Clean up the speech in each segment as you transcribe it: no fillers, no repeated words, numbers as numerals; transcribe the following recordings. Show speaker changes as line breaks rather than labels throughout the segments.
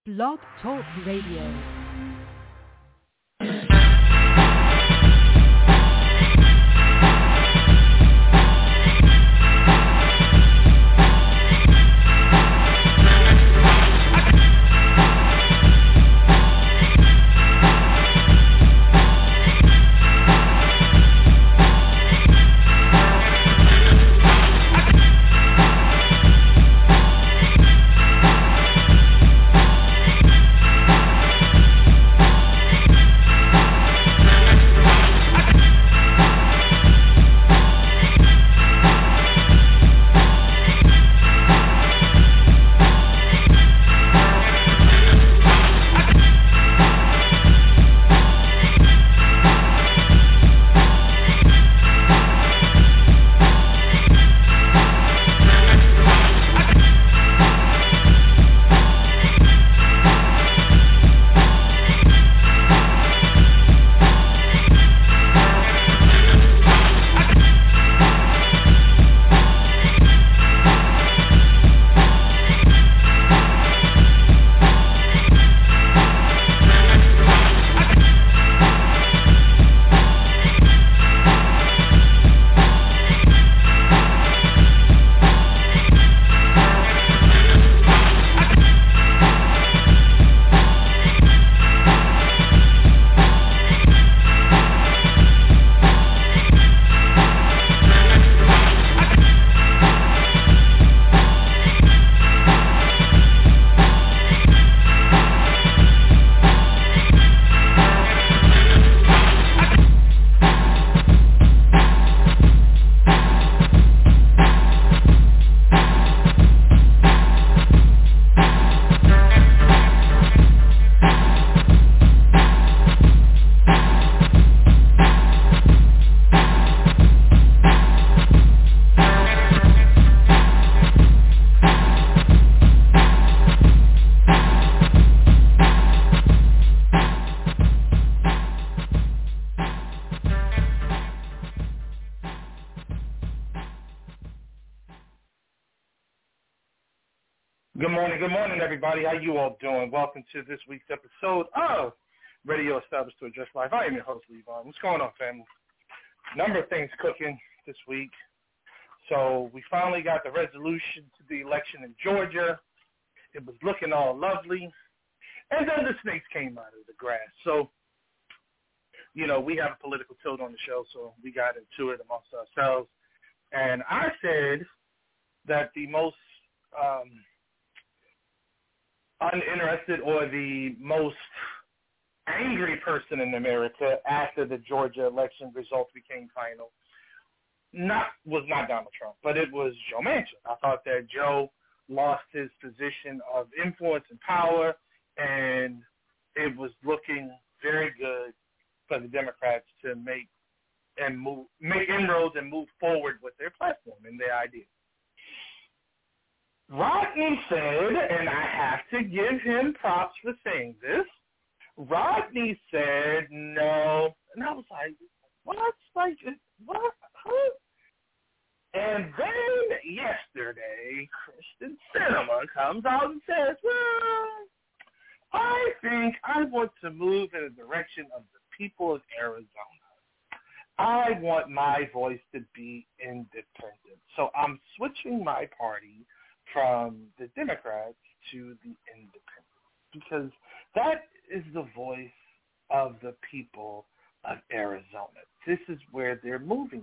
Blog Talk Radio.
Good morning, everybody. How you all doing? Welcome to this week's episode of Radio Established to Address Life. I am your host, Levon. What's going on, family? Number of things cooking this week. So we finally got the resolution to the election in Georgia. It was looking all lovely. And then the snakes came out of the grass. So, you know, we have a political tilt on the show, so we got into it amongst ourselves. And I said that the most uninterested or the most angry person in America after the Georgia election results became final was not Donald Trump, but it was Joe Manchin. I thought that Joe lost his position of influence and power, and it was looking very good for the Democrats to make inroads and move forward with their platform and their ideas. Rodney said, and I have to give him props for saying this, Rodney said no. And I was like, what? Like, what? Huh? And then yesterday, Kristen Sinema comes out and says, well, I think I want to move in the direction of the people of Arizona. I want my voice to be independent. So I'm switching my party from the Democrats to the Independents, because that is the voice of the people of Arizona. This is where they're moving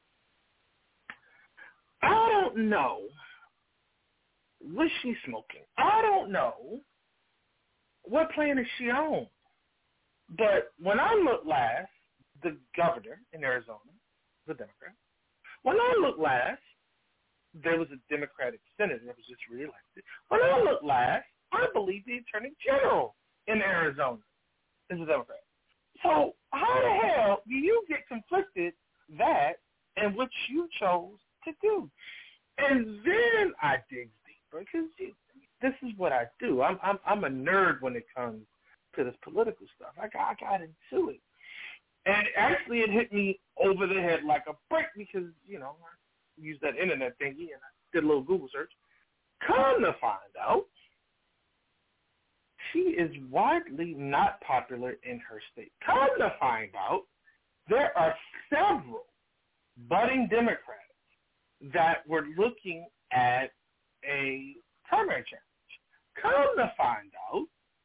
to. I don't know. Was she smoking? I don't know. What plan is she on? But when I looked last, the governor in Arizona, the Democrat, when I looked last, there was a Democratic senator that was just reelected. When I looked last, I believe the Attorney General in Arizona is a Democrat. So how the hell do you get conflicted that and what you chose to do? And then I dig deeper, because this is what I do. I'm a nerd when it comes to this political stuff. I got into it. And actually it hit me over the head like a brick because, you know, I used that internet thingy and I did a little Google search. Come to find out, she is widely not popular in her state. Come to find out, there are several budding Democrats that were looking at a primary challenge. Come to find out,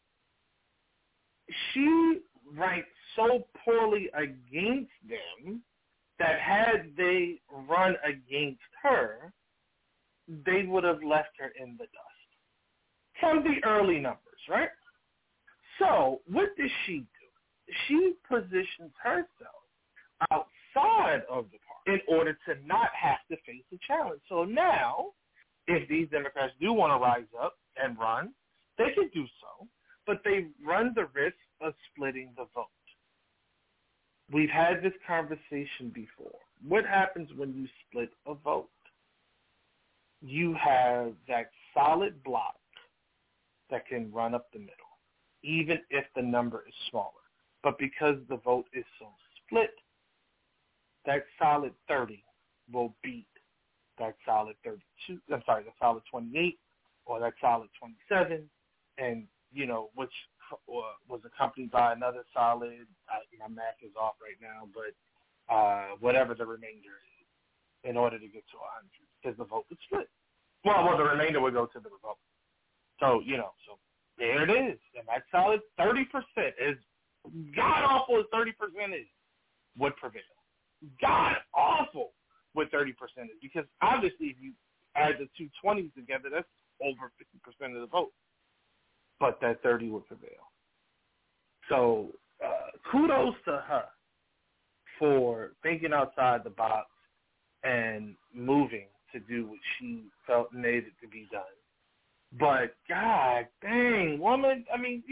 she ranked so poorly against them that had they run against her, they would have left her in the dust from the early numbers, right? So what does she do? She positions herself outside of the party in order to not have to face a challenge. So now, if these Democrats do want to rise up and run, they can do so, but they run the risk of splitting the vote. We've had this conversation before. What happens when you split a vote? You have that solid block that can run up the middle, even if the number is smaller. But because the vote is so split, that solid 30 will beat that solid 32, the solid 28 or that solid 27, and, which was accompanied by another solid, my math is off right now, but whatever the remainder is in order to get to 100, because the vote was split. Well, the remainder would go to the Republicans. So, so there it is. And that solid 30% is god-awful as 30% is, would prevail. God-awful what 30% is, because obviously if you add the two 20s together, that's over 50% of the vote. But that 30 would prevail. So kudos to her for thinking outside the box and moving to do what she felt needed to be done. But God dang, woman, I mean,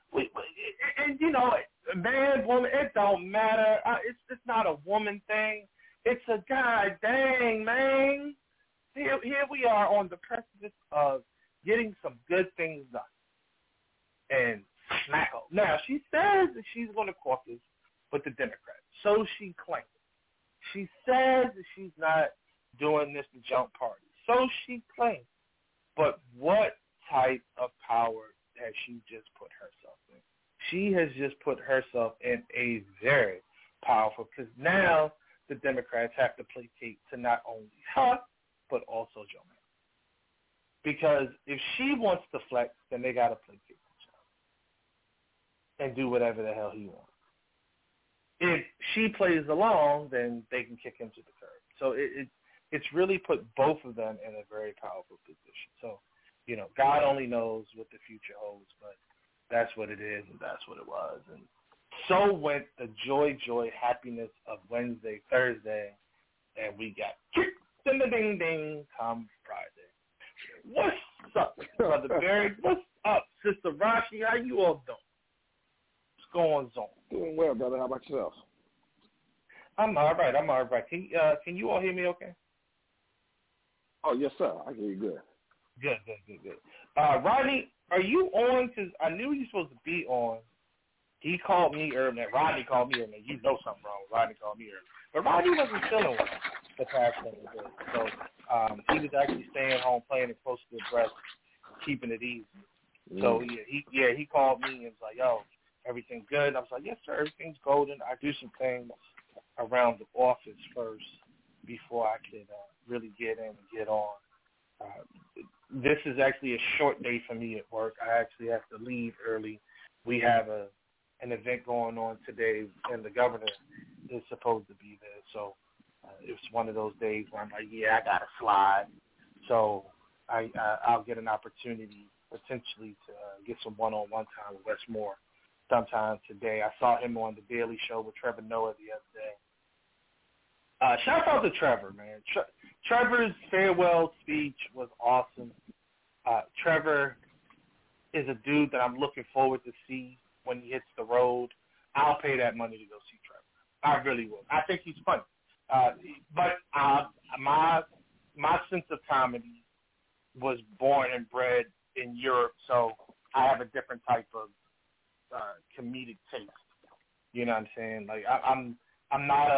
man, woman, it don't matter. It's not a woman thing. It's a God dang, man. Here we are on the precipice of getting some good things done. And smack her. Now, she says that she's going to caucus with the Democrats. So she claims. She says that she's not doing this to jump party. So she claims. But what type of power has she just put herself in? She has just put herself in a very powerful, because now the Democrats have to placate to not only her, but also Joe Manchin. Because if she wants to flex, then they got to placate and do whatever the hell he wants. If she plays along, then they can kick him to the curb. So it's really put both of them in a very powerful position. So, God only knows what the future holds, but that's what it is, and that's what it was. And so went the joy, happiness of Wednesday, Thursday, and we got kicked in the ding-ding come Friday. What's up, Brother Barry? What's up, Sister Rashi? How you all doing? Going on?
Doing well, brother. How about yourself?
I'm all right. Can you all hear me okay?
Oh, yes, sir. I hear you good.
Good. Rodney, are you on? Because I knew you were supposed to be on. He called me earlier. Rodney called me earlier. You know something wrong. Rodney called me earlier. But Rodney wasn't feeling well the past couple of days. So he was actually staying home, playing it close to the breast, keeping it easy. So, he called me and was like, yo, everything good? And I was like, yes, sir, everything's golden. I do some things around the office first before I could really get in and get on. This is actually a short day for me at work. I actually have to leave early. We have an event going on today, and the governor is supposed to be there. So it's one of those days where I'm like, I got to slide. So I'll get an opportunity potentially to get some one-on-one time with Wes Moore sometime today. I saw him on The Daily Show with Trevor Noah the other day. Shout out to Trevor, man. Trevor's farewell speech was awesome. Trevor is a dude that I'm looking forward to see when he hits the road. I'll pay that money to go see Trevor. I really will. I think he's funny. But my sense of comedy was born and bred in Europe, so I have a different type of comedic taste. You know what I'm saying? Like I'm not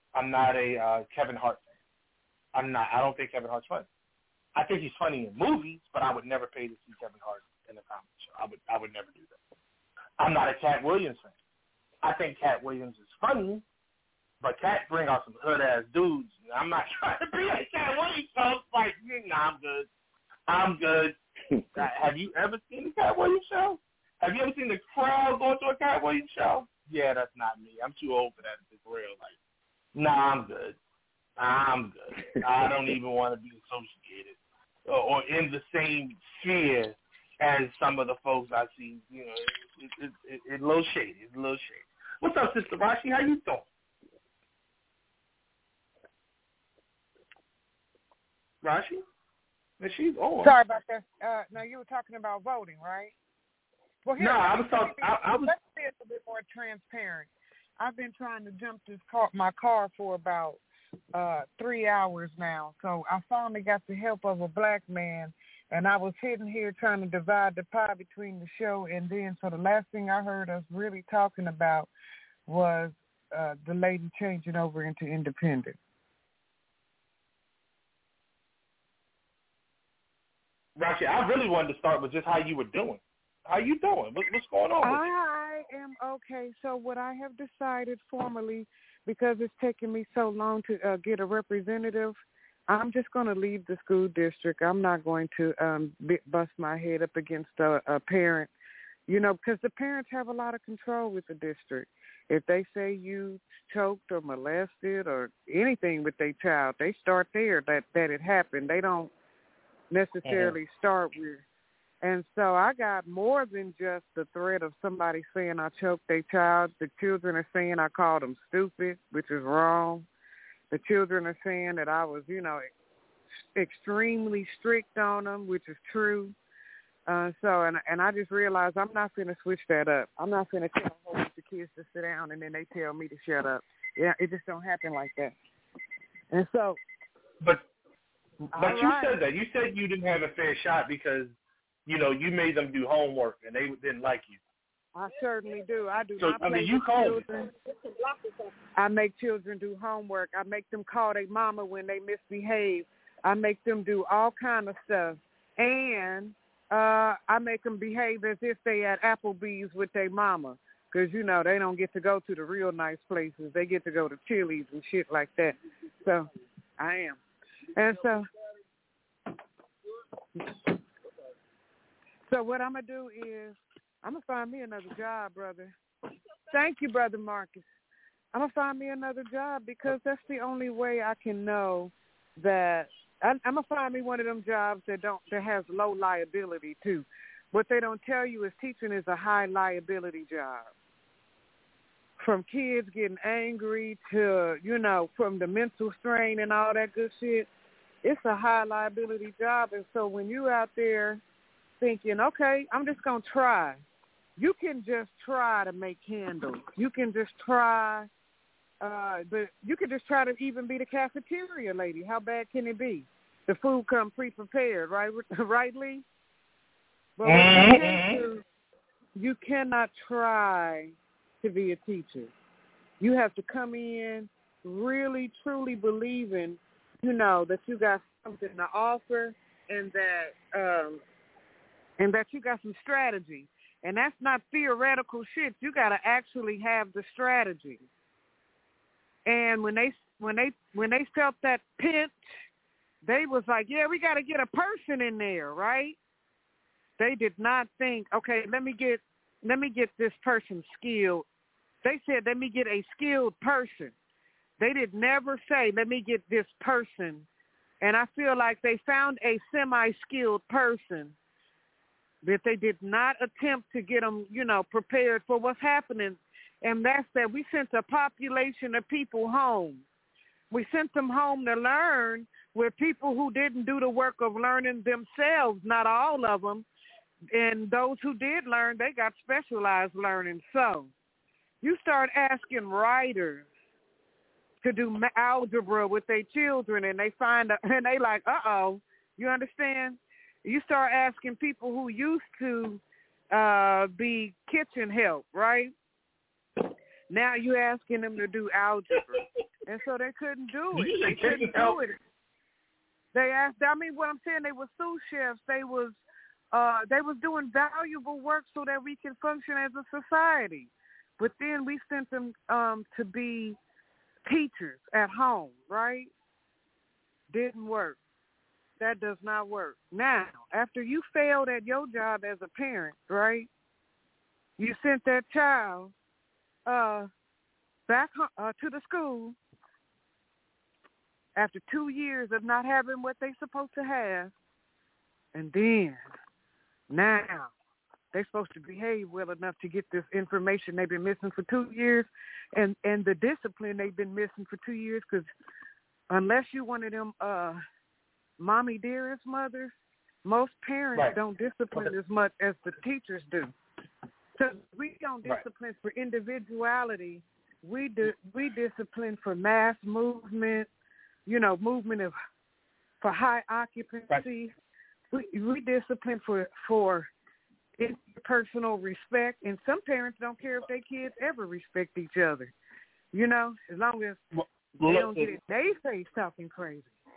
a Kevin Hart fan. I don't think Kevin Hart's funny. I think he's funny in movies, but I would never pay to see Kevin Hart in a comedy show. I would never do that. I'm not a Cat Williams fan. I think Cat Williams is funny, but Cat bring out some hood ass dudes. I'm not trying to be like Cat Williams. So it's like, nah, I'm good. Have you ever seen the Cat Williams show? Have you ever seen the crowd going to a Cat Williams show? Yeah, that's not me. I'm too old for that to be real. Like, nah, I'm good. I don't even want to be associated or in the same sphere as some of the folks I see. You know, it's a little shady. It's a little shady. What's up, Sister Rashi? How you doing? Rashi? She's on.
Sorry about that. No, you were talking about voting, right? Well, here,
I was talking.
Let's be a little bit more transparent. I've been trying to jump my car for about 3 hours now. So I finally got the help of a black man, and I was sitting here trying to divide the pie between the show and then. So the last thing I heard us really talking about was the lady changing over into independent.
Rashi, I really wanted to start with just how you were doing. How you doing? What's going on with you?
I am okay. So what I have decided formally, because it's taken me so long to get a representative, I'm just going to leave the school district. I'm not going to bust my head up against a parent, you know, because the parents have a lot of control with the district. If they say you choked or molested or anything with their child, they start there that it happened. They don't necessarily start with. And so I got more than just the threat of somebody saying I choked their child. The children are saying I called them stupid, which is wrong. The children are saying that I was, you know, extremely strict on them, which is true. And I just realized I'm not going to switch that up. I'm not going to tell a whole bunch of kids to sit down and then they tell me to shut up. Yeah, it just don't happen like that. And so,
but you said that. You said you didn't have a fair shot because, you know, you made them do homework and they didn't like you.
I certainly do. I do
so,
not play
you
with
called
children. I make children do homework. I make them call their mama when they misbehave. I make them do all kind of stuff. And I make them behave as if they at Applebee's with their mama. Because, you know, they don't get to go to the real nice places. They get to go to Chili's and shit like that. So, I am. And so what I'm going to do is I'm going to find me another job, brother. Thank you, Brother Marcus. I'm going to find me another job because that's the only way I can know that I'm going to find me one of them jobs that has low liability, too. What they don't tell you is teaching is a high liability job. From kids getting angry to, you know, from the mental strain and all that good shit, it's a high liability job. And so when you out there thinking, okay, I'm just going to try, you can just try to make candles. You can just try, you can just try to even be the cafeteria lady. How bad can it be? The food come pre-prepared, right? Right, Lee? But what you can do, you cannot try to be a teacher. You have to come in really, truly believing, you know, that you got something to offer and that you got some strategy. And that's not theoretical shit. You got to actually have the strategy. And when they felt that pinch, they was like, yeah, we got to get a person in there, right? They did not think, okay, let me get this person skilled. They said, let me get a skilled person. They did never say, let me get this person. And I feel like they found a semi-skilled person, but they did not attempt to get them, you know, prepared for what's happening. And that's that we sent a population of people home. We sent them home to learn with people who didn't do the work of learning themselves, not all of them. And those who did learn, they got specialized learning. So you start asking writers to do algebra with their children, and they and they like, uh-oh, you understand? You start asking people who used to be kitchen help, right? Now you're asking them to do algebra. And so they couldn't do it. They couldn't do it. They asked, I mean, what I'm saying, they were sous chefs. They was they was doing valuable work so that we can function as a society. But then we sent them to be teachers at home, right? Didn't work. That does not work. Now, after you failed at your job as a parent, right, you sent that child back to the school after 2 years of not having what they're supposed to have, and then now they're supposed to behave well enough to get this information they've been missing for 2 years and the discipline they've been missing for 2 years, because unless you one of them mommy dearest mothers, most parents don't discipline as much as the teachers do. So we don't discipline for individuality. We discipline for mass movement, movement for high occupancy. We discipline for interpersonal respect, and some parents don't care if their kids ever respect each other. As long as they don't get it, they face talking crazy.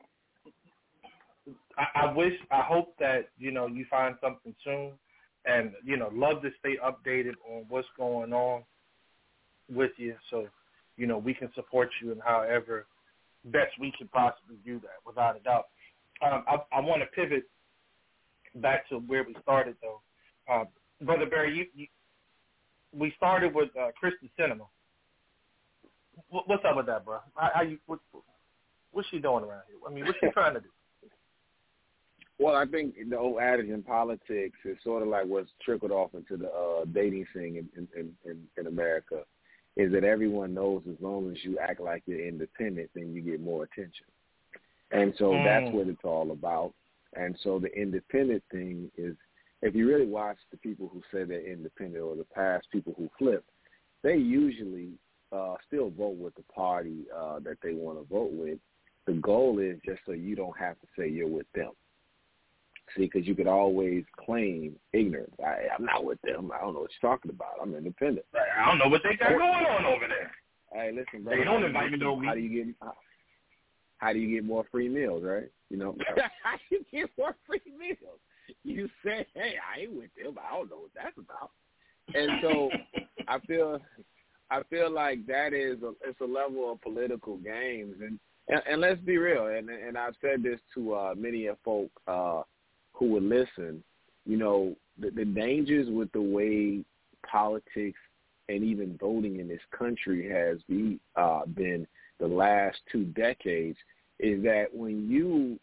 I hope that, you find something soon, and, love to stay updated on what's going on with you, so, we can support you in however best we can possibly do that, without a doubt. I want to pivot back to where we started, though. Brother Barry, we started with Kristen Cinema. What's up with that, bro? What's she doing around here? I mean, what's she trying to do?
Well, I think the old adage in politics is sort of like what's trickled off into the dating scene in America, is that everyone knows as long as you act like you're independent, then you get more attention. And so that's what it's all about. And so the independent thing is, if you really watch the people who say they're independent or the past people who flip, they usually still vote with the party that they want to vote with. The goal is just so you don't have to say you're with them. See, because you could always claim ignorance. I'm not with them. I don't know what you're talking about. I'm independent.
I don't know what they got going on over there.
Hey, listen, brother.
They don't invite me to know me.
How do you get more free meals, right? How do you get more free meals? You say, hey, I ain't with them. I don't know what that's about. And so I feel like that it's a level of political games. And let's be real. And I've said this to many of folk who would listen. The dangers with the way politics and even voting in this country has been the last 2 decades is that when you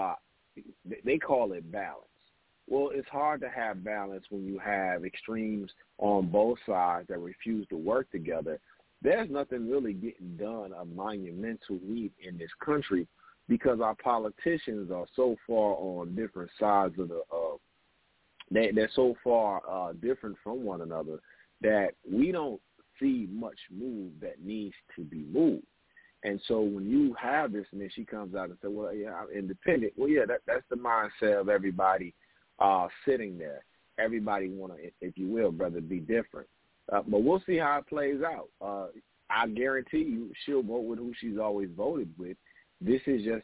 they call it balance. Well, it's hard to have balance when you have extremes on both sides that refuse to work together. There's nothing really getting done of monumental need in this country because our politicians are so far on different sides of they're so far different from one another that we don't see much move that needs to be moved. And so when you have this, and then she comes out and says, well, yeah, I'm independent. Well, yeah, that's the mindset of everybody sitting there. Everybody want to, if you will, brother, be different. But we'll see how it plays out. I guarantee you she'll vote with who she's always voted with. This is just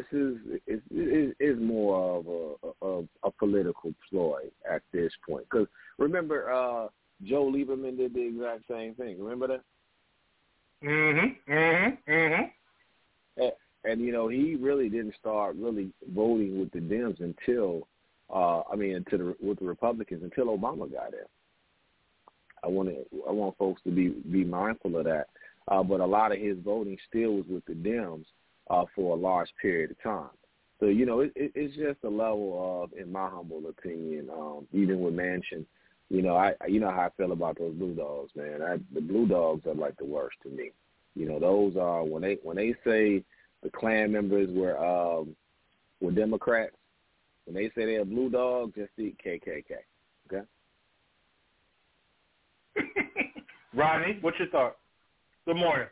is more of a political ploy at this point. Because remember, Joe Lieberman did the exact same thing. Remember that? And he really didn't start really voting with the Dems until, with the Republicans until Obama got in. I want folks to be mindful of that. But a lot of his voting still was with the Dems for a large period of time. So it's just a level of, in my humble opinion, even with Manchin. How I feel about those Blue Dogs, man. The Blue Dogs are like the worst to me. Those are when they say the Klan members were Democrats. When they say they're Blue Dogs, just eat KKK. Okay.
Rodney, what's your thought? Good morning.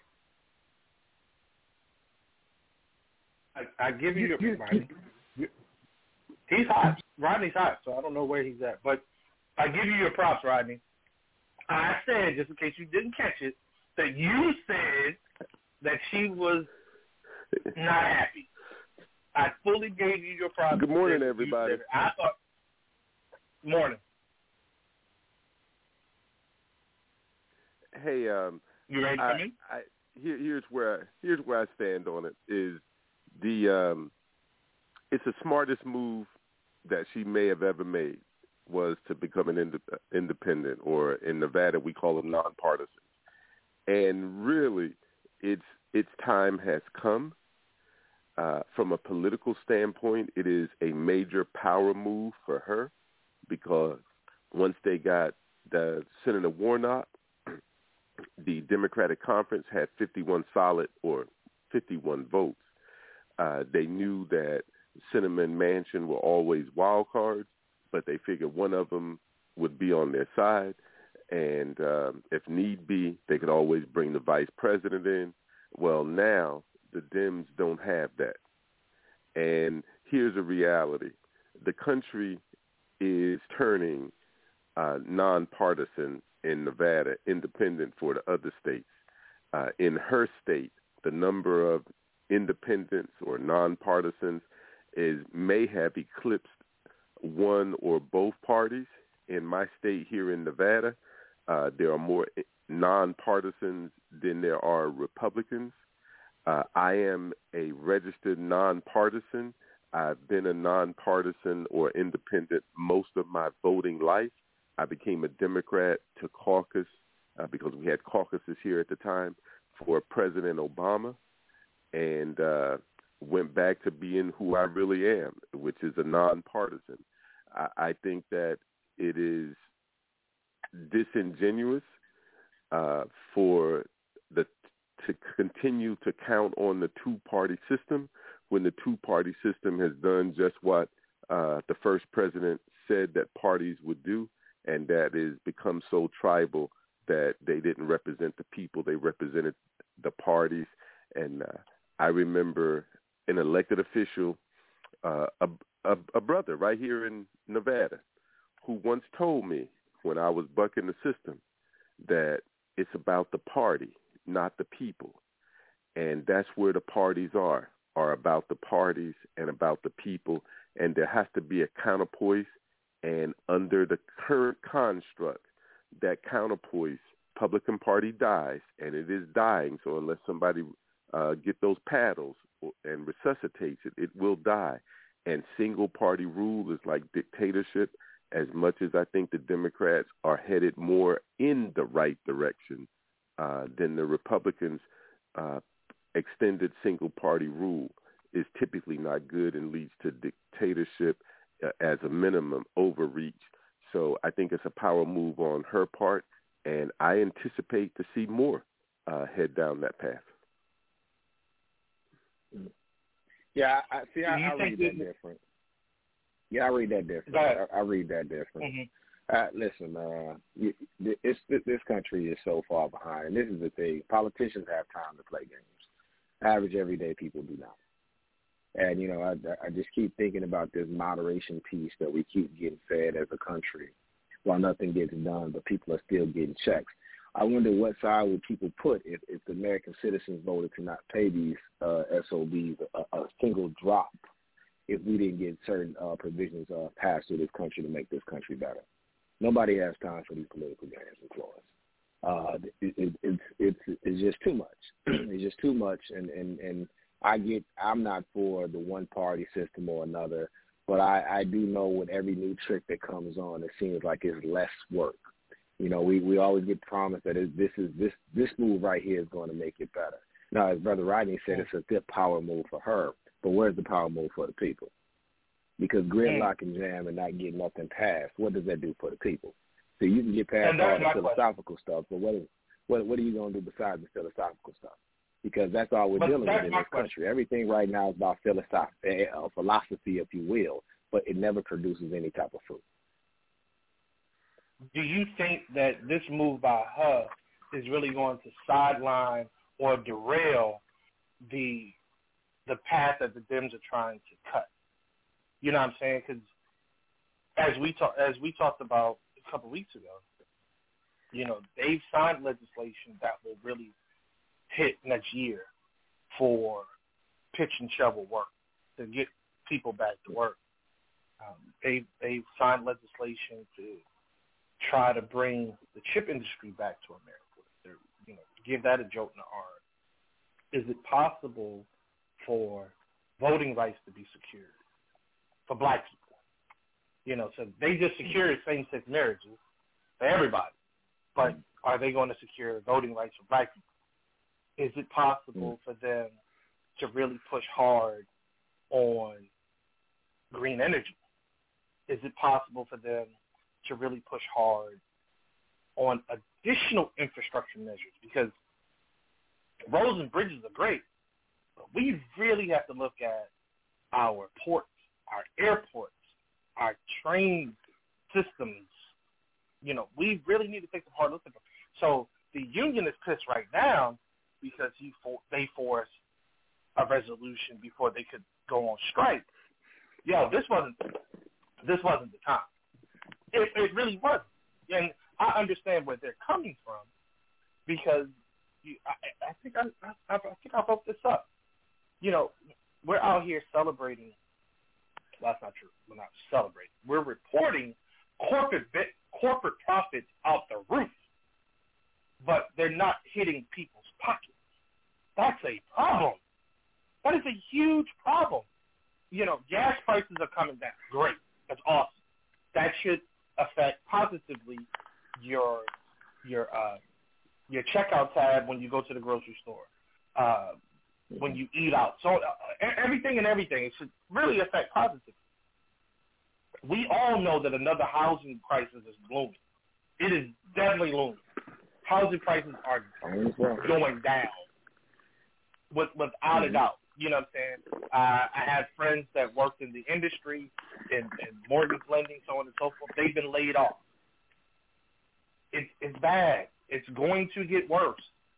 I give you your Rodney. He's hot. Rodney's hot, so I don't know where he's at, but I give you your props, Rodney. I said, just in case you didn't catch it, that you said that she was not happy. I fully gave you your props.
Good morning, everybody.
Morning.
Hey,
you ready for me?
Here's where I stand on it. Is it's the smartest move that she may have ever made was to become an independent, or in Nevada we call them nonpartisan. And really, its time has come. From a political standpoint, it is a major power move for her, because once they got the Senator Warnock, the Democratic Conference had 51 votes. They knew that Sinema and Manchin were always wild cards, but they figured one of them would be on their side. And if need be, they could always bring the vice president in. Well, now the Dems don't have that. And here's a reality. The country is turning nonpartisan in Nevada, independent for the other states. In her state, the number of independents or nonpartisans may have eclipsed one or both parties. In my state here in Nevada, there are more nonpartisans than there are Republicans. I am a registered nonpartisan. I've been a nonpartisan or independent most of my voting life. I became a Democrat to caucus because we had caucuses here at the time for President Obama, and went back to being who I really am, which is a nonpartisan. I think that it is disingenuous to continue to count on the two-party system when the two-party system has done just what the first president said that parties would do, and that is become so tribal that they didn't represent the people, they represented the parties. And I remember an elected official, a brother right here in Nevada, who once told me when I was bucking the system that it's about the party, not the people. And that's where the parties are about the parties and about the people. And there has to be a counterpoise. And under the current construct, that counterpoise, Republican Party dies, and it is dying. So unless somebody get those paddles and resuscitates it, it will die. And single-party rule is like dictatorship. As much as I think the Democrats are headed more in the right direction than the Republicans, extended single-party rule is typically not good and leads to dictatorship, as a minimum, overreach. So I think it's a power move on her part, and I anticipate to see more head down that path.
Yeah, I read that different. Yeah, I read that different. I read that different. Mm-hmm. Listen, this country is so far behind. And this is the thing. Politicians have time to play games. Average, everyday people do not. And, you know, I just keep thinking about this moderation piece that we keep getting fed as a country while nothing gets done, but people are still getting checks. I wonder what side would people put if the American citizens voted to not pay these SOBs a single drop if we didn't get certain provisions passed through this country to make this country better. Nobody has time for these political games and clause. It's just too much. It's just too much, and I'm not for the one-party system or another, but I do know with every new trick that comes on, it seems like it's less work. You know, we always get promised that this move right here is going to make it better. Now, as Brother Rodney said, it's a good power move for her, but where's the power move for the people? Because gridlock and jam and not getting nothing passed, what does that do for the people? So you can get past all the philosophical stuff, but what are you going to do besides the philosophical stuff? Because that's all we're dealing with in this country. Everything right now is about philosophy, if you will, but it never produces any type of fruit.
Do you think that this move by her is really going to sideline or derail the path that the Dems are trying to cut? You know what I'm saying? Because as we talked about a couple of weeks ago, you know, they've signed legislation that will really hit next year for pitch and shovel work to get people back to work. They signed legislation to try to bring the chip industry back to America. Give that a jolt in the arm. Is it possible for voting rights to be secured for black people? So they just secured same-sex marriages for everybody. But are they going to secure voting rights for black people? Is it possible for them to really push hard on green energy? Is it possible for them to really push hard on additional infrastructure measures? Because roads and bridges are great, but we really have to look at our ports, our airports, our train systems. We really need to take a hard look at them. So the union is pissed right now because they forced a resolution before they could go on strike. This wasn't the time. It really wasn't. And I understand where they're coming from because I think I broke this up. We're out here celebrating. Well, that's not true. We're not celebrating. We're reporting corporate profits out the roof, but they're not hitting people's pockets. That's a problem. That is a huge problem. Gas prices are coming down. Great. That's awesome. That should affect positively your checkout tab when you go to the grocery store, when you eat out. So everything. It should really affect positively. We all know that another housing crisis is looming. It is definitely looming. Housing prices are going down without a doubt. You know what I'm saying? I have friends that worked in the industry, in mortgage lending, so on and so forth. They've been laid off. It's bad. It's going to get worse.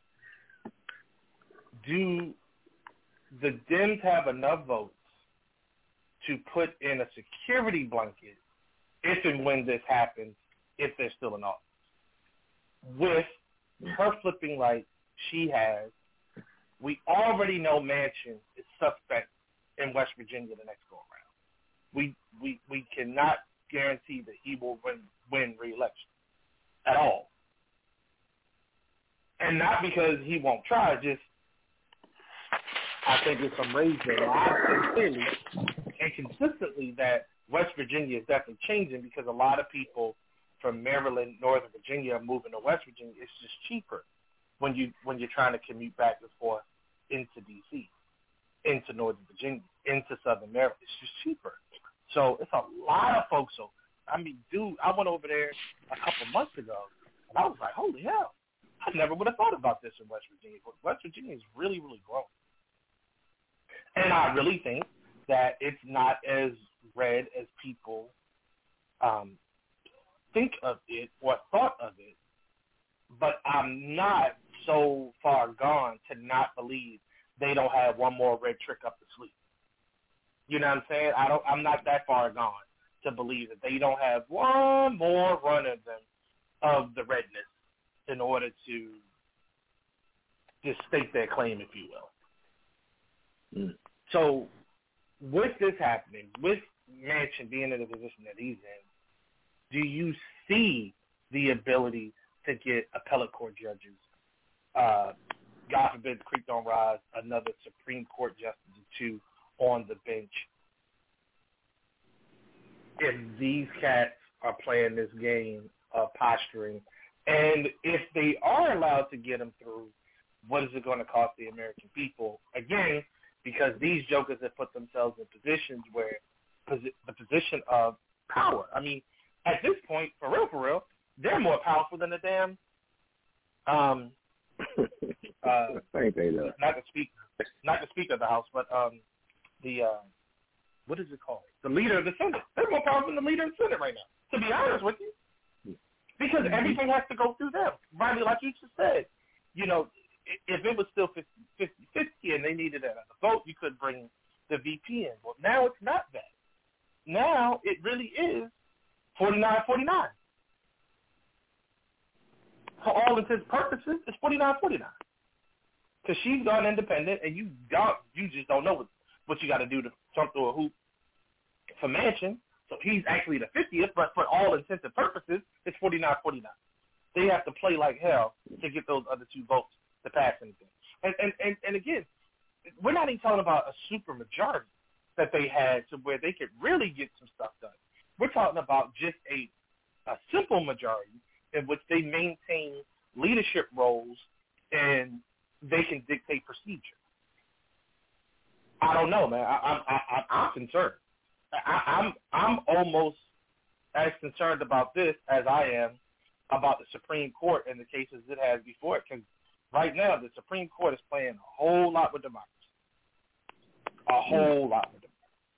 Do the Dems have enough votes to put in a security blanket if and when this happens, if they're still in office? With her flipping like she has, we already know Manchin is suspect in West Virginia the next go around. We cannot guarantee that he will win re-election at all. And not because he won't try, just I think it's some reason clearly and consistently that West Virginia is definitely changing because a lot of people from Maryland, Northern Virginia are moving to West Virginia. It's just cheaper when you're trying to commute back and forth into D.C., into Northern Virginia, into Southern Maryland. It's just cheaper. So it's a lot of folks. So I went over there a couple months ago, and I was like, holy hell, I never would have thought about this in West Virginia. But West Virginia is really, really growing. And I really think that it's not as red as people think of it or thought of it, but I'm not so far gone to not believe they don't have one more red trick up the sleeve. You know what I'm saying? I'm not that far gone to believe that they don't have one more run of them of the redness in order to just stake their claim, if you will. So with this happening, with Manchin being in the position that he's in, do you see the ability to get appellate court judges, God forbid the creek don't rise, another Supreme Court justice or two on the bench? If these cats are playing this game of posturing, and if they are allowed to get them through, what is it going to cost the American people? Again, because these jokers have put themselves in positions where the position of power. I mean, at this point, for real, they're more powerful than the damn
I think they do.
not the speaker of the House, but the what is it called? The leader of the Senate. They're more powerful than the leader of the Senate right now, to be honest with you. Because everything has to go through them. Right, like you just said. You know, if it was still 50-50 and they needed another vote, you could bring the VP in. Well, now it's not that. Now it really is 49-49. For all intents and purposes, it's 49-49. Because she's gone independent, and you just don't know what you got to do to jump through a hoop for Manchin. So he's actually the 50th, but for all intents and purposes, it's 49-49. They have to play like hell to get those other two votes to pass anything. And again, we're not even talking about a super majority that they had to where they could really get some stuff done. We're talking about just a simple majority in which they maintain leadership roles and they can dictate procedure. I don't know, man. I'm concerned. I'm almost as concerned about this as I am about the Supreme Court and the cases it has before it. Because right now, the Supreme Court is playing a whole lot with democracy. A whole lot with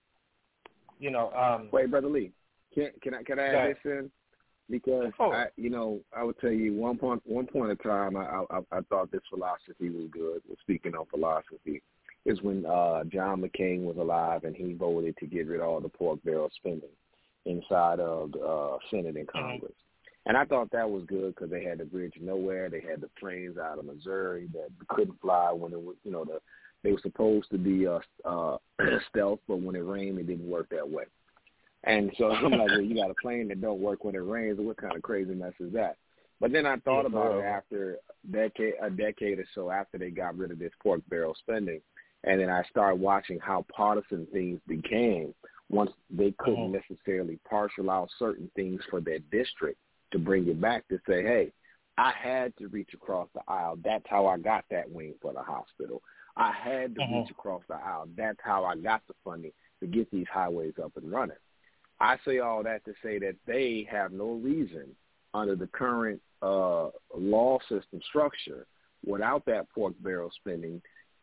democracy.
Wait, Brother Lee, can I add this in? Because I would tell you one point in time, I thought this philosophy was good. Speaking of philosophy, is when John McCain was alive and he voted to get rid of all the pork barrel spending inside of the Senate and Congress. And I thought that was good because they had the bridge of nowhere. They had the planes out of Missouri that couldn't fly when it was, they were supposed to be stealth, but when it rained, it didn't work that way. And so I'm like, well, you got a plane that don't work when it rains. What kind of crazy mess is that? But then I thought about it after a decade or so after they got rid of this pork barrel spending. And then I started watching how partisan things became once they couldn't necessarily partial out certain things for their district to bring it back to say, hey, I had to reach across the aisle. That's how I got that wing for the hospital. I had to reach across the aisle. That's how I got the funding to get these highways up and running. I say all that to say that they have no reason under the current law system structure without that pork barrel spending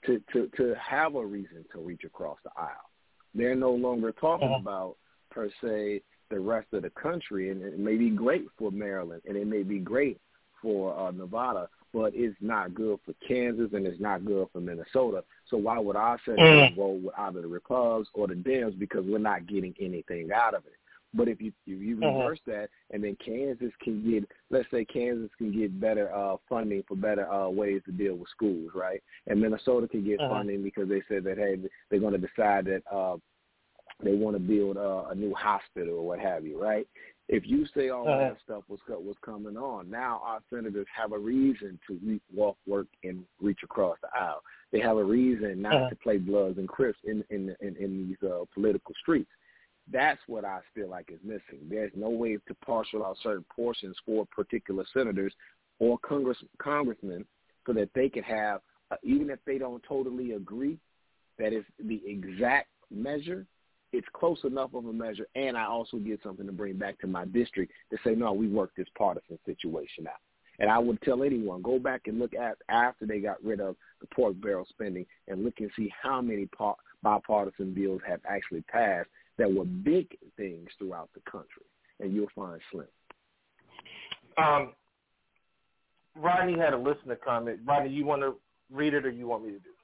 to have a reason to reach across the aisle. They're no longer talking about, per se, the rest of the country, and it may be great for Maryland, and it may be great for Nevada, but it's not good for Kansas, and it's not good for Minnesota. So why would our senators vote with either the Republicans or the Dems? Because we're not getting anything out of it. But if you reverse that, and then Kansas can get, let's say Kansas can get better funding for better ways to deal with schools, right? And Minnesota can get funding because they said that, hey, they're going to decide that they want to build a new hospital or what have you, right? If you say all that stuff was coming on, now our senators have a reason to work and reach across the aisle. They have a reason not to play Bloods and Crips in these political streets. That's what I feel like is missing. There's no way to partial out certain portions for particular senators or congressmen so that they can have, even if they don't totally agree, that is the exact measure, it's close enough of a measure, and I also get something to bring back to my district to say, no, we worked this partisan situation out. And I would tell anyone, go back and look at after they got rid of the pork barrel spending and look and see how many bipartisan bills have actually passed that were big things throughout the country, and you'll find slim.
Rodney had a listener comment. Rodney, you want to read it or you want me to do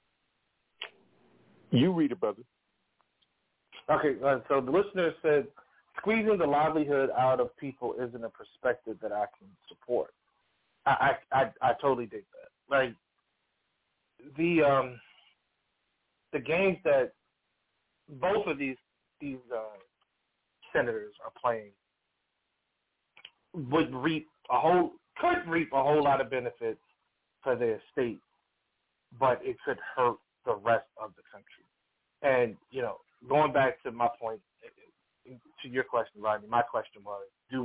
it?
You read it, brother.
Okay, so the listener said, squeezing the livelihood out of people isn't a perspective that I can support. I totally dig that. Like, the games that both of these senators are playing could reap a whole lot of benefits for their state, but it could hurt the rest of the country. And, going back to my point, to your question, Rodney, my question was, do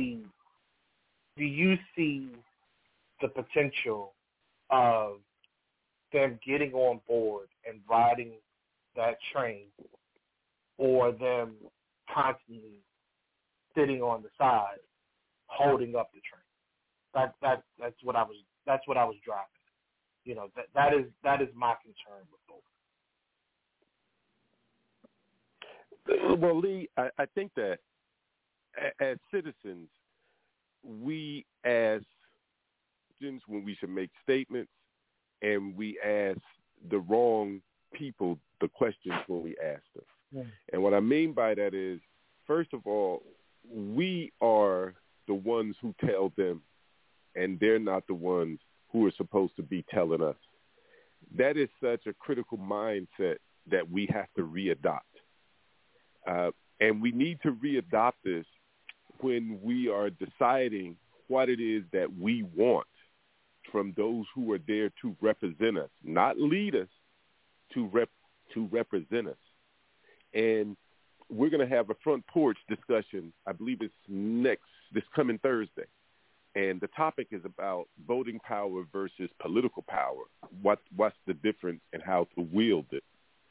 you see the potential of them getting on board and riding that train, or them constantly sitting on the side, holding up the train? That's what I was driving. That is my concern with both.
Well, Lee, I think that as citizens, we ask questions when we should make statements, and we ask the wrong people the questions when we ask them. Yeah. And what I mean by that is, first of all, we are the ones who tell them, and they're not the ones who are supposed to be telling us. That is such a critical mindset that we have to readopt. And we need to readopt this when we are deciding what it is that we want from those who are there to represent us, not lead us, to represent us. And we're going to have a front porch discussion, I believe it's this coming Thursday. And the topic is about voting power versus political power. What's the difference and how to wield it?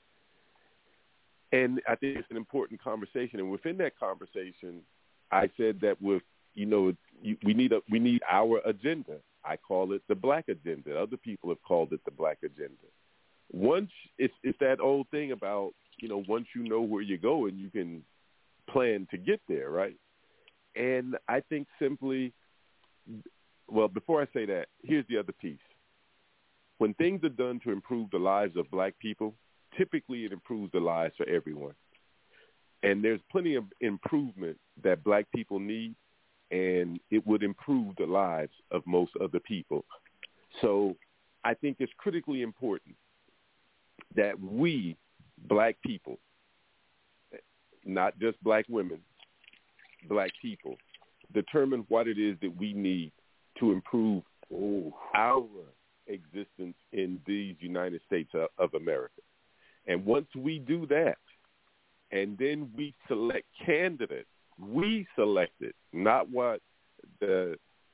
And I think it's an important conversation. And within that conversation, I said that we need our agenda. I call it the black agenda. Other people have called it the black agenda. Once it's that old thing about, once you know where you're going, you can plan to get there, right? And I think simply, well, before I say that, here's the other piece. When things are done to improve the lives of black people, typically it improves the lives for everyone. And there's plenty of improvement that black people need, and it would improve the lives of most other people. So I think it's critically important that we, black people, not just black women, black people, determine what it is that we need to improve our existence in these United States of America. And once we do that, and then we select candidates, we select it, not what the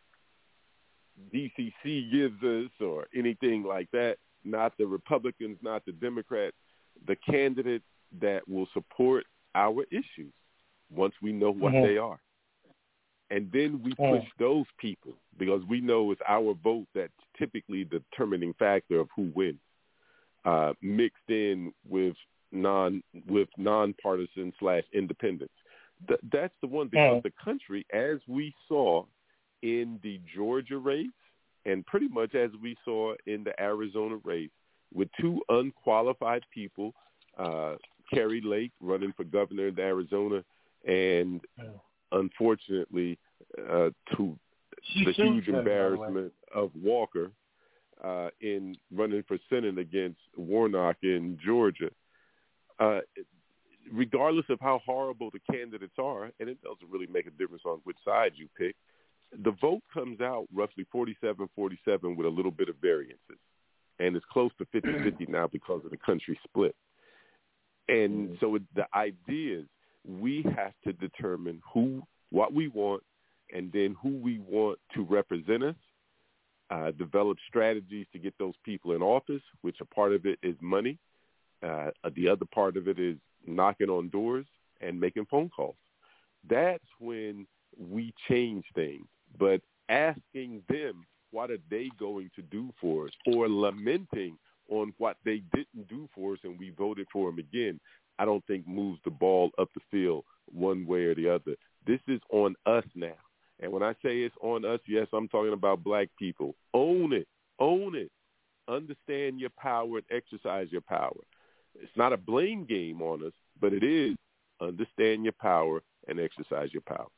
DCC gives us or anything like that, not the Republicans, not the Democrats, the candidate that will support our issues once we know what they are. And then we push those people because we know it's our vote that's typically the determining factor of who wins, mixed in with nonpartisan / independents. That's the one, because the country, as we saw in the Georgia race and pretty much as we saw in the Arizona race, with two unqualified people, Kari Lake running for governor in Arizona, and unfortunately, to the huge embarrassment of Walker in running for Senate against Warnock in Georgia. Regardless of how horrible the candidates are, and it doesn't really make a difference on which side you pick, the vote comes out roughly 47-47 with a little bit of variances. And it's close to 50-50 now because of the country split. And so the idea is we have to determine what we want, and then who we want to represent us, develop strategies to get those people in office, which a part of it is money. The other part of it is knocking on doors and making phone calls. That's when we change things. But asking them what are they going to do for us, or lamenting on what they didn't do for us and we voted for them again, I don't think moves the ball up the field one way or the other. This is on us now. And when I say it's on us, yes, I'm talking about black people. Own it. Own it. Understand your power and exercise your power. It's not a blame game on us, but it is understand your power and exercise your power.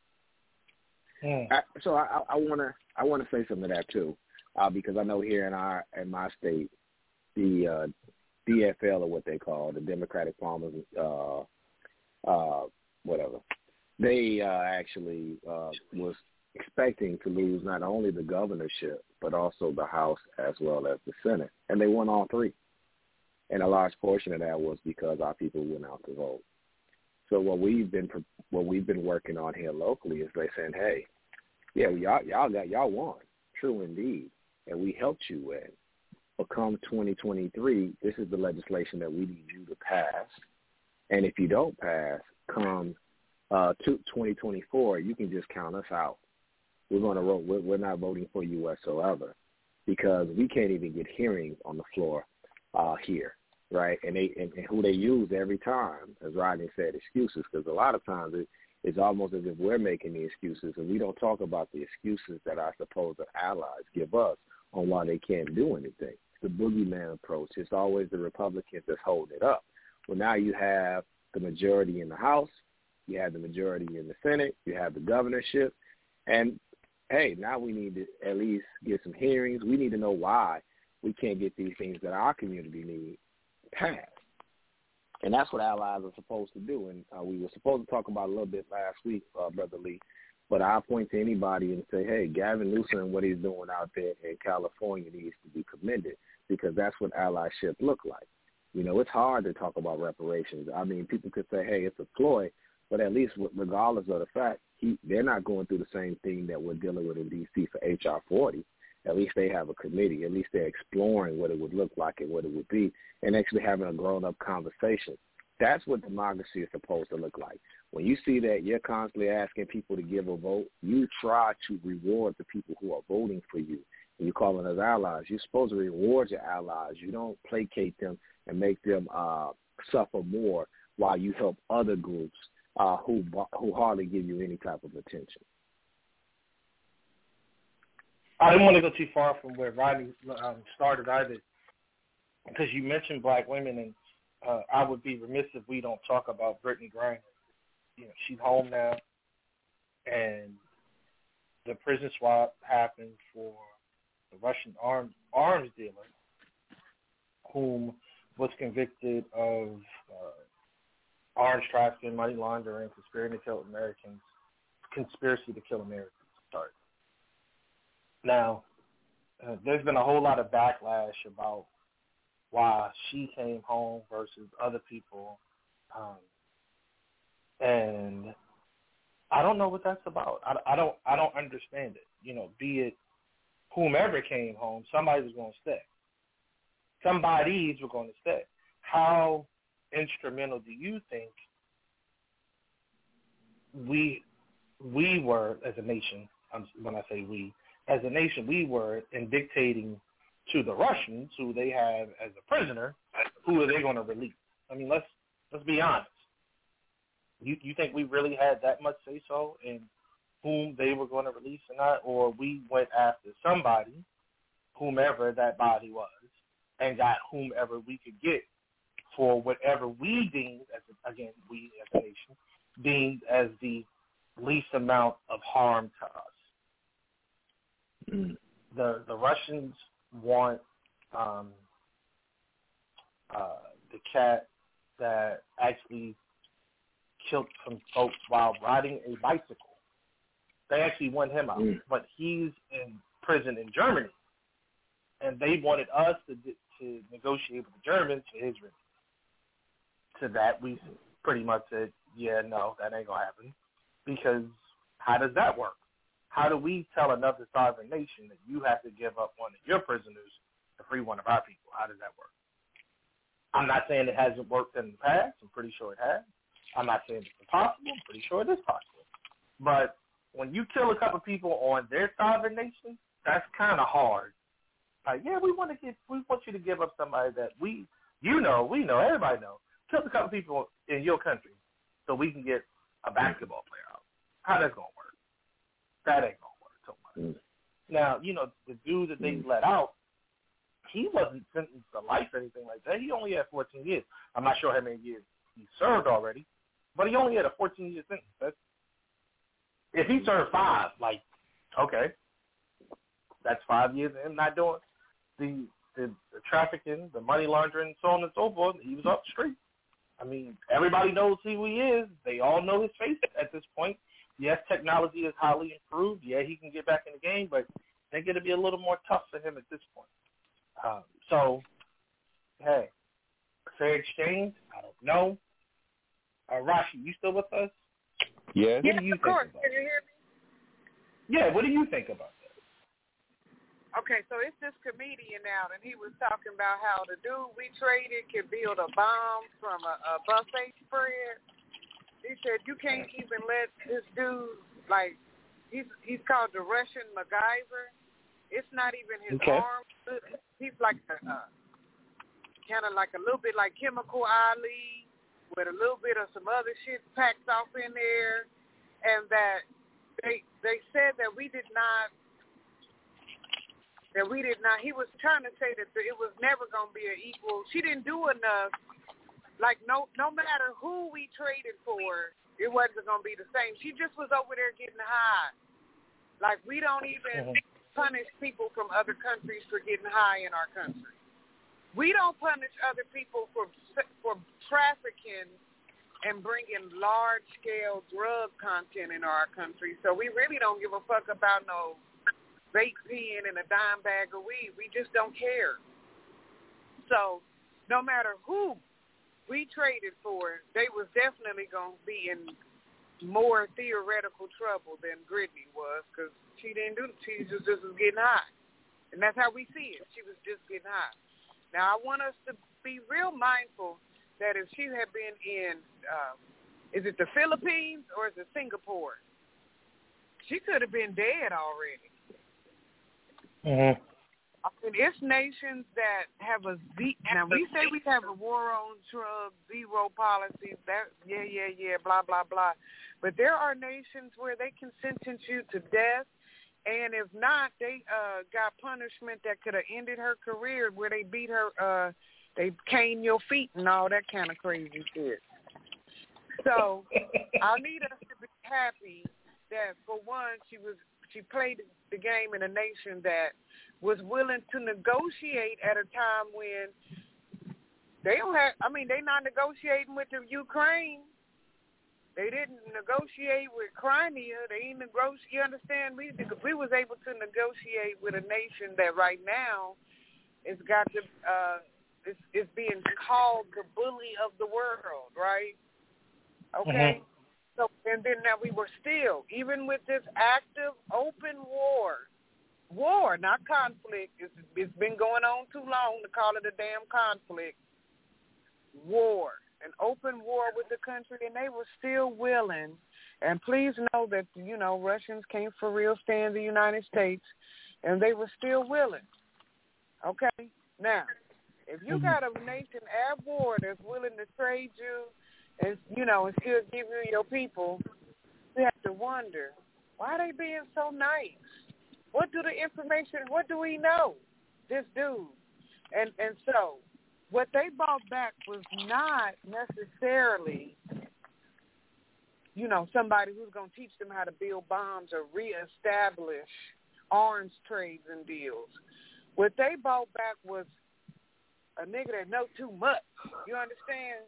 So I want to say something to that too, because I know here in my state, the DFL, or what they call the Democratic Farmers, whatever, they actually was expecting to lose not only the governorship but also the House as well as the Senate, and they won all three. And a large portion of that was because our people went out to vote. So what we've been working on here locally is they saying, hey, yeah, y'all won, true indeed, and we helped you win. But come 2023, this is the legislation that we need you to pass. And if you don't pass, come 2024, you can just count us out. We're not voting for you whatsoever, because we can't even get hearings on the floor here, right? And who they use every time, as Rodney said, excuses, because a lot of times it's almost as if we're making the excuses, and we don't talk about the excuses that our supposed allies give us on why they can't do anything. It's the boogeyman approach. It's always the Republicans that's holding it up. Well, now you have the majority in the House, you have the majority in the Senate, you have the governorship, and, hey, now we need to at least get some hearings. We need to know why we can't get these things that our community needs passed. And that's what allies are supposed to do. And we were supposed to talk about it a little bit last week, Brother Lee. But I point to anybody and say, hey, Gavin Newsom and what he's doing out there in California needs to be commended, because that's what allyship look like. You know, it's hard to talk about reparations. I mean, people could say, hey, it's a ploy, but at least regardless of the fact, they're not going through the same thing that we're dealing with in D.C. for H.R. 40. At least they have a committee. At least they're exploring what it would look like and what it would be, and actually having a grown-up conversation. That's what democracy is supposed to look like. When you see that you're constantly asking people to give a vote, you try to reward the people who are voting for you. And you call them as allies. You're supposed to reward your allies. You don't placate them and make them suffer more while you help other groups who hardly give you any type of attention.
I didn't want to go too far from where Rodney started either, because you mentioned black women, and I would be remiss if we don't talk about Brittany Griner. You know, she's home now, and the prison swap happened for the Russian arms dealer, whom was convicted of arms trafficking, money laundering, conspiracy to kill Americans. Sorry. Now, there's been a whole lot of backlash about why she came home versus other people, and I don't know what that's about. I don't understand it. You know, be it whomever came home, somebody was going to stay. Somebodies were going to stay. How instrumental do you think we were as a nation? When I say we, as a nation, we were in dictating to the Russians, who they have as a prisoner, who are they going to release? I mean, let's be honest. You think we really had that much say-so in whom they were going to release or not, or we went after somebody, whomever that body was, and got whomever we could get for whatever we deemed, we as a nation, deemed as the least amount of harm to us. The Russians want the cat that actually killed some folks while riding a bicycle. They actually want him out, but he's in prison in Germany, and they wanted us to negotiate with the Germans for his release. To that, we pretty much said, yeah, no, that ain't going to happen, because how does that work? How do we tell another sovereign nation that you have to give up one of your prisoners to free one of our people? How does that work? I'm not saying it hasn't worked in the past. I'm pretty sure it has. I'm not saying it's impossible. I'm pretty sure it is possible. But when you kill a couple people on their sovereign nation, that's kind of hard. Like, yeah, we want you to give up somebody that we know, everybody knows. Kill a couple people in your country so we can get a basketball player out. How that's going to work? That ain't going to work so much. Now, you know, the dude that they let out, he wasn't sentenced to life or anything like that. He only had 14 years. I'm not sure how many years he served already, but he only had a 14-year sentence. If he served 5, like, okay, that's 5 years of him not doing the trafficking, the money laundering, so on and so forth. He was off the street. I mean, everybody knows who he is. They all know his face at this point. Yes, technology is highly improved. Yeah, he can get back in the game, but I think it'll be a little more tough for him at this point. So, hey, fair exchange? I don't know. Rashi, you still with us?
Yes.
What do you
of course.
think about
Can you hear me?
Yeah, what do you think about that?
Okay, so it's this comedian out, and he was talking about how the dude we traded can build a bomb from a buffet spread. He said you can't even let this dude, like, he's called the Russian MacGyver. It's not even his arm. He's like kind of like a little bit like Chemical Ali, with a little bit of some other shit packed off in there, and that they said that we did not. He was trying to say that it was never going to be an equal. She didn't do enough. Like, no matter who we traded for, it wasn't going to be the same. She just was over there getting high. Like, we don't even punish people from other countries for getting high in our country. we don't punish other people for trafficking and bringing large-scale drug content in our country. So we really don't give a fuck about no vape pen and a dime bag of weed. We just don't care. So no matter who we traded for, they was definitely going to be in more theoretical trouble than Brittany was, because she didn't do it. She just was getting high. And that's how we see it. She was just getting high. Now, I want us to be real mindful that if she had been in, is it the Philippines or is it Singapore? She could have been dead already.
Mm-hmm.
I mean, it's nations that have now we say we have a war on drugs, zero policy, that, blah, blah, blah. But there are nations where they can sentence you to death, and if not, they got punishment that could have ended her career, where they beat her, they cane your feet and all that kind of crazy shit. So I need us to be happy that, for one, she played the game in a nation that was willing to negotiate at a time when they don't have, they're not negotiating with the Ukraine. They didn't negotiate with Crimea. They didn't negotiate, you understand? We was able to negotiate with a nation that right now it's got to, it's being called the bully of the world, right? Okay?
Mm-hmm.
So, and then now we were still, even with this active, open war, not conflict. It's been going on too long to call it a damn conflict. War, an open war with the country, and they were still willing. And please know that, Russians can't for real stand the United States, and they were still willing. Okay? Now, if you got a nation at war that's willing to trade you and, and still give you your people, we have to wonder, why are they being so nice? What do we know? This dude. And so what they brought back was not necessarily, somebody who's going to teach them how to build bombs or reestablish arms trades and deals. What they brought back was a nigga that know too much. You understand?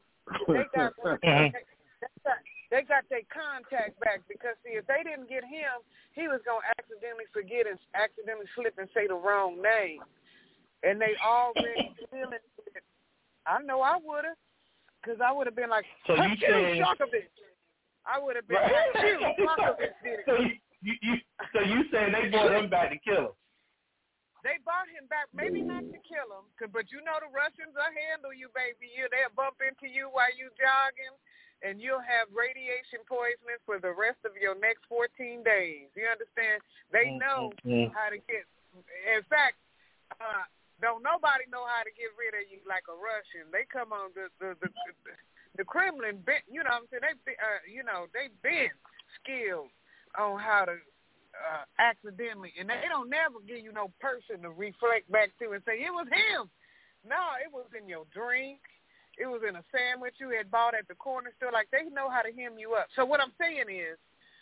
They got their contact back, because, see, if they didn't get him, he was going to accidentally forget and accidentally slip and say the wrong name. And they already feeling it. I know I would have, because I would have been like,
so you saying
Shockovich. I would have been like, Shockovich did it.
So you saying they brought him back to kill him?
They brought him back, maybe not to kill him, but the Russians will handle you, baby. They'll bump into you while you jogging, and you'll have radiation poisoning for the rest of your next 14 days. You understand? They know how to get. In fact, don't nobody know how to get rid of you like a Russian. They come on the Kremlin. You know what I'm saying? They've been skilled on how to. Accidentally, and they don't never give you no person to reflect back to and say, it was him. No, it was in your drink. It was in a sandwich you had bought at the corner store. Like, they know how to hem you up. So what I'm saying is,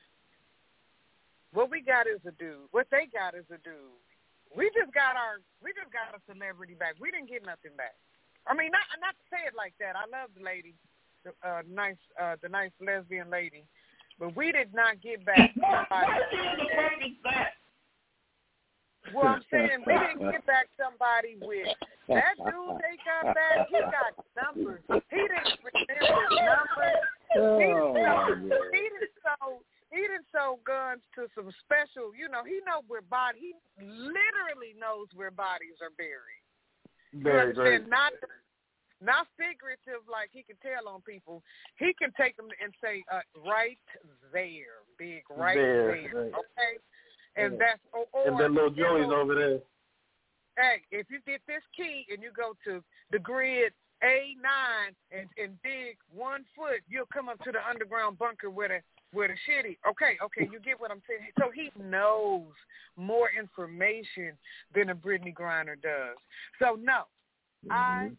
what we got is a dude. What they got is a dude. We just got a celebrity back. We didn't get nothing back. Not to say it like that. I love the lady, the nice lesbian lady. But we did not get back somebody. Well, I'm saying we didn't get back somebody with that dude they got back. He got numbers. He didn't remember numbers. He didn't sold guns to some special. He know where He literally knows where bodies are buried.
Very great.
Not figurative, like he can tell on people. He can take them and say, right there, big, right there. Okay? And that's,
and then little Joey's over there.
Hey, if you get this key and you go to the grid A9 and dig 1 foot, you'll come up to the underground bunker where the shitty. Okay, you get what I'm saying. So he knows more information than a Brittany Griner does. So no. I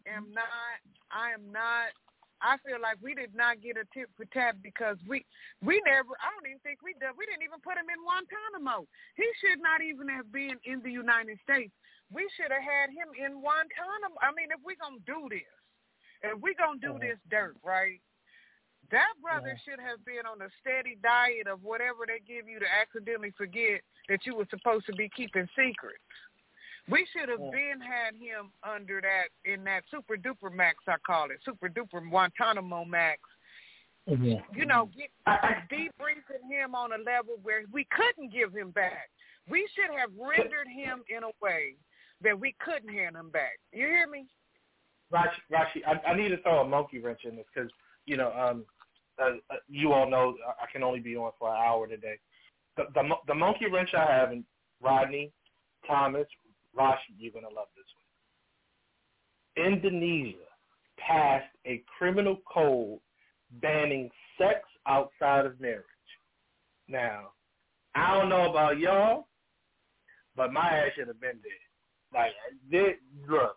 feel like we did not get a tip for tat because we never, I don't even think we didn't even put him in Guantanamo. He should not even have been in the United States. we should have had him in Guantanamo. I mean, if we're going to do this, if we're going to do this dirt, right, that brother should have been on a steady diet of whatever they give you to accidentally forget that you were supposed to be keeping secrets. We should have been had him under that, in that super duper max, I call it, super duper Guantanamo max. You know, debriefing him on a level where we couldn't give him back. We should have rendered him in a way that we couldn't hand him back. You hear me?
Rashi, I need to throw a monkey wrench in this because, you know, you all know I can only be on for an hour today. The monkey wrench I have in Rodney, Thomas, Rashi, you're going to love this one. Indonesia passed a criminal code banning sex outside of marriage. Now, I don't know about y'all, but my ass should have been there. Like, look,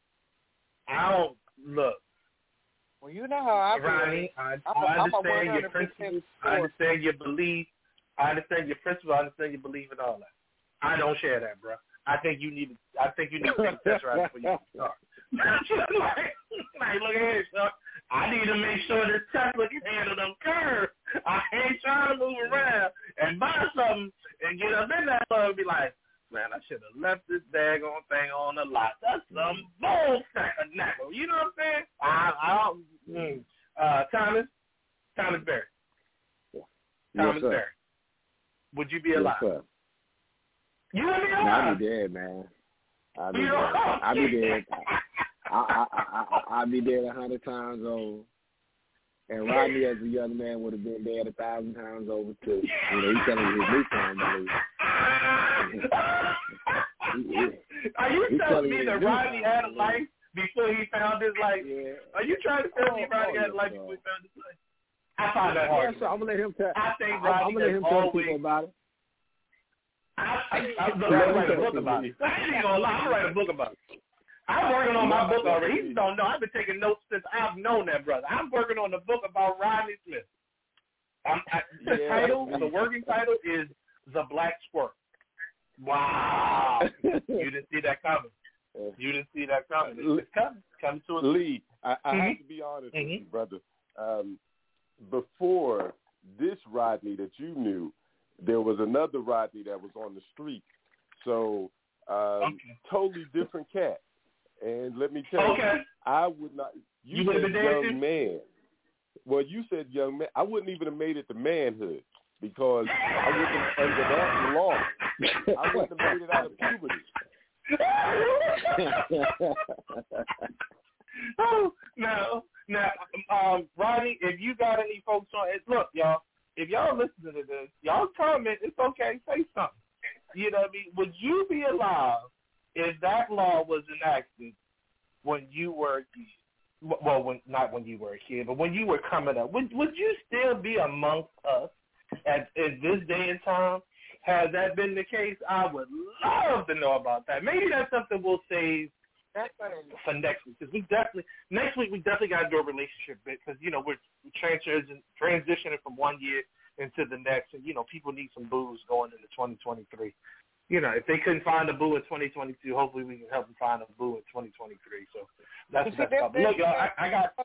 Well, you know how I feel.
Ronnie, I understand your principles. I understand your belief. I understand your principles. I understand your belief and all that. I don't share that, bro. I think you need to take the test right before you start. like, look at here, son. I need to make sure this Tesla can handle them curves. I ain't trying to move around and buy something and get up in that and be like, man, I should have left this daggone thing on the lot. That's some bull sack of knackle. You know what I'm saying? Thomas Berry. Thomas Berry. Would you be alive?
Yes,
You would be alive.
I'll be dead, man. I'll be dead. I'll be dead 100 times over. And Rodney, as a young man, would have been dead 1,000 times over too. You know, he's telling his new time,
Are you telling me that Rodney had a life before he found his life? Yeah. Are you trying to tell me Rodney had a life before he found his life? I find that hard.
Yeah, so I'm gonna let him tell.
I think Rodney has always
about it.
I'm gonna write a book about it. I ain't gonna lie. I'm gonna write a book about it. I'm working on my book already. He don't know. I've been taking notes since I've known that brother. I'm working on the book about Rodney Smith. The working title is The Black Squirt. Wow. You didn't see that coming. It's coming to us.
Lee, I have to be honest with you, brother. Before this Rodney that you knew, there was another Rodney that was on the street. So, totally different cat. And let me tell you, I would not. You said young man. Well, you said young man. I wouldn't even have made it to manhood because I wouldn't have, under that law, I wouldn't have made it out of puberty.
Now, Rodney, if you got any folks on it, look, y'all, if y'all listening to this, y'all comment, it's okay, say something. You know what I mean? Would you be alive if that law was enacted when you were a kid? Well, not when you were a kid, but when you were coming up. Would you still be amongst us at this day and time? Has that been the case? I would love to know about that. Maybe that's something we'll save for next week. Because next week we definitely got to do a relationship bit because, you know, we're transitioning from one year into the next. And, you know, people need some booze going into 2023. You know, if they couldn't find a boo in 2022, hopefully we can help them find a boo in 2023. So that's what that's about. Look, y'all, I got...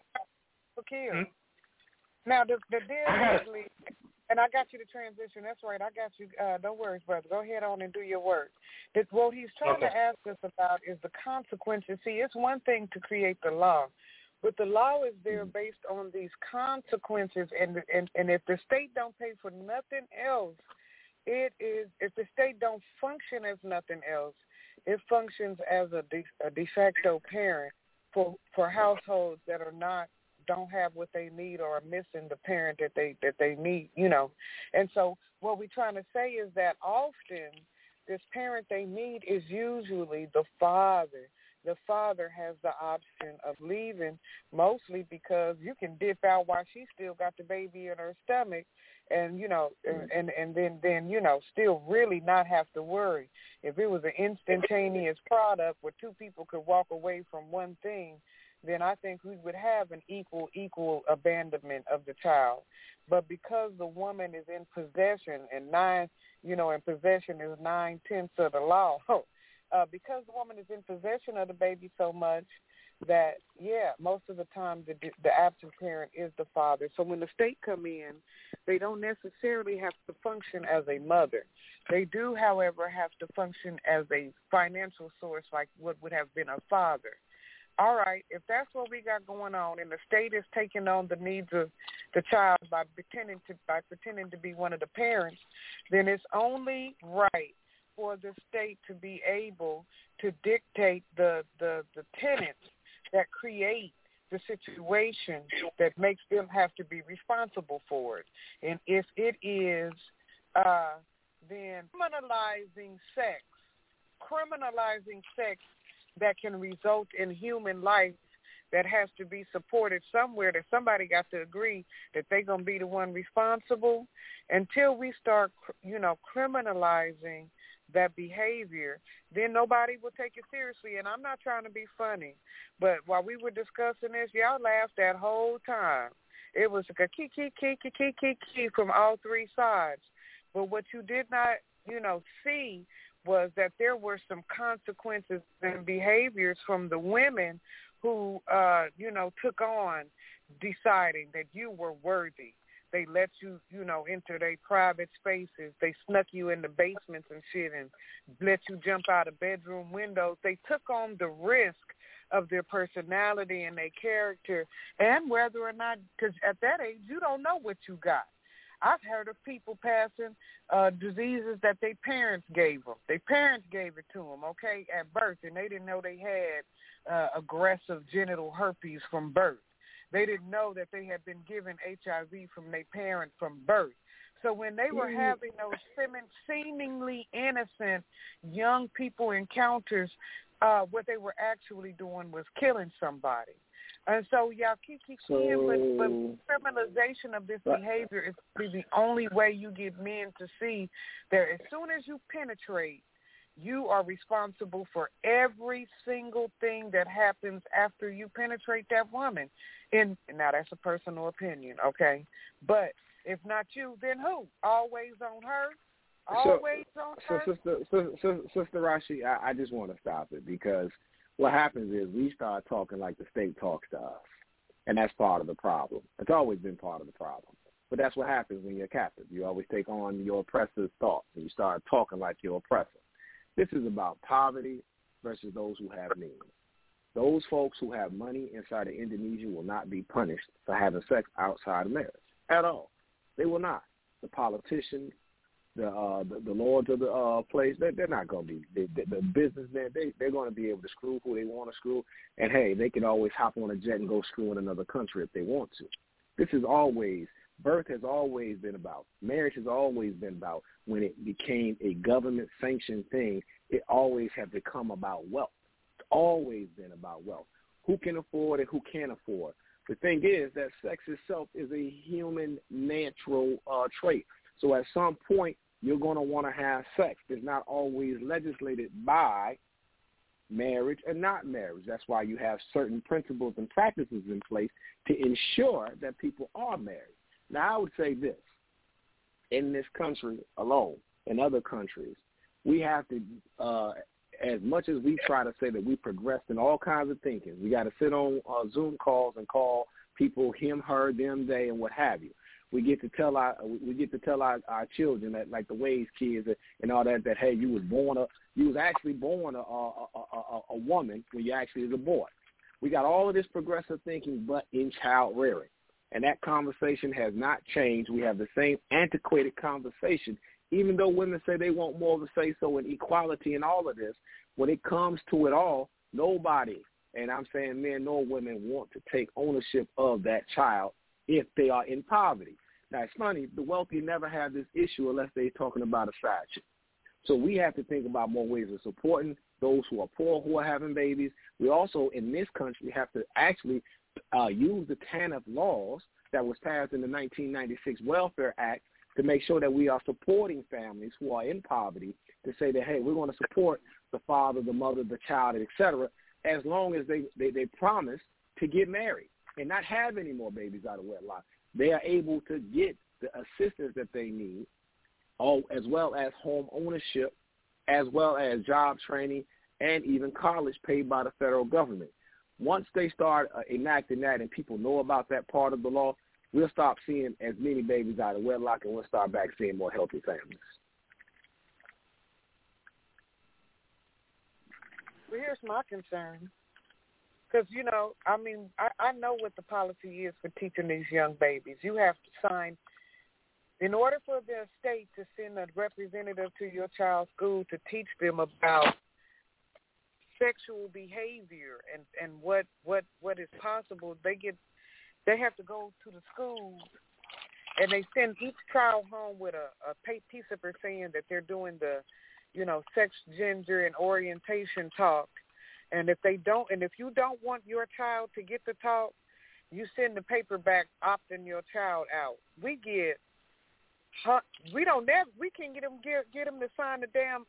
Now, the deal is, and I got you to transition. That's right. I got you. Don't worry, brother. Go ahead on and do your work. What he's trying to ask us about is the consequences. See, it's one thing to create the law, but the law is there based on these consequences. And if the state don't pay for nothing else, it is, if the state don't function as nothing else, it functions as a de facto parent for households that don't have what they need or are missing the parent that they need, you know. And so what we're trying to say is that often this parent they need is usually the father. The father has the option of leaving, mostly because you can dip out while she still got the baby in her stomach, and you know, and then you know, still really not have to worry. If it was an instantaneous product where two people could walk away from one thing, then I think we would have an equal abandonment of the child. But because the woman is in possession, and possession is 9/10 of the law, because the woman is in possession of the baby so much that, most of the time the absent parent is the father. So when the state come in, they don't necessarily have to function as a mother. They do, however, have to function as a financial source like what would have been a father. All right, if that's what we got going on and the state is taking on the needs of the child by pretending to be one of the parents, then it's only right for the state to be able to dictate the tenets that create the situation that makes them have to be responsible for it. And if it is then criminalizing sex that can result in human life that has to be supported somewhere, that somebody got to agree that they're going to be the one responsible. Until we start, criminalizing that behavior, then nobody will take it seriously. And I'm not trying to be funny, but while we were discussing this, y'all laughed that whole time. It was like a key from all three sides. But what you did not, see was that there were some consequences and behaviors from the women who, took on deciding that you were worthy. They let you, enter their private spaces. They snuck you in the basements and shit and let you jump out of bedroom windows. They took on the risk of their personality and their character and whether or not, because at that age, you don't know what you got. I've heard of people passing diseases that their parents gave them. Their parents gave it to them, at birth, and they didn't know they had aggressive genital herpes from birth. They didn't know that they had been given HIV from their parent from birth. So when they were having those seemingly innocent young people encounters, what they were actually doing was killing somebody. And so y'all keep but criminalization of this behavior is the only way you get men to see that as soon as you penetrate, you are responsible for every single thing that happens after you penetrate that woman. And now that's a personal opinion, okay? But if not you, then who? Always on her? Always on her?
Sister Rashi, I just want to stop it because what happens is we start talking like the state talks to us, and that's part of the problem. It's always been part of the problem. But that's what happens when you're captive. You always take on your oppressor's thoughts, and you start talking like your oppressor. This is about poverty versus those who have means. Those folks who have money inside of Indonesia will not be punished for having sex outside of marriage at all. They will not. The politicians, the lords of the place, they're not going to be. The businessmen, they're going to be able to screw who they want to screw. And, hey, they can always hop on a jet and go screw in another country if they want to. This is always, birth has always been about, marriage has always been about, when it became a government-sanctioned thing, it always has become about wealth. It's always been about wealth. Who can afford it, who can't afford. The thing is that sex itself is a human natural trait. So at some point, you're going to want to have sex. It's not always legislated by marriage and not marriage. That's why you have certain principles and practices in place to ensure that people are married. Now, I would say this. In this country alone, in other countries, we have to, as much as we try to say that we progressed in all kinds of thinking, we got to sit on Zoom calls and call people him, her, them, they, and what have you. We get to tell our children that, like the Ways kids and all that, hey, you was actually born a woman when you actually is a boy. We got all of this progressive thinking, but in child rearing, and that conversation has not changed. We have the same antiquated conversation, even though women say they want more of a say so in equality and all of this. When it comes to it all, nobody, and I'm saying men nor women, want to take ownership of that child if they are in poverty. Now, it's funny, the wealthy never have this issue unless they're talking about a side chick. So we have to think about more ways of supporting those who are poor, who are having babies. We also, in this country, have to actually use the TANF laws that was passed in the 1996 Welfare Act to make sure that we are supporting families who are in poverty, to say that, hey, we're going to support the father, the mother, the child, et cetera, as long as they promise to get married and not have any more babies out of wedlock. They are able to get the assistance that they need, as well as home ownership, as well as job training, and even college paid by the federal government. Once they start enacting that and people know about that part of the law, we'll stop seeing as many babies out of wedlock, and we'll start back seeing more healthy families.
Well, here's my concern. Because, I know what the policy is for teaching these young babies. You have to sign, in order for the state to send a representative to your child's school to teach them about sexual behavior and what is possible, they have to go to the school, and they send each child home with a piece of paper saying that they're doing the, sex, gender, and orientation talk. And if you don't want your child to get the talk, you send the paper back opting your child out. We can't get them to sign the damn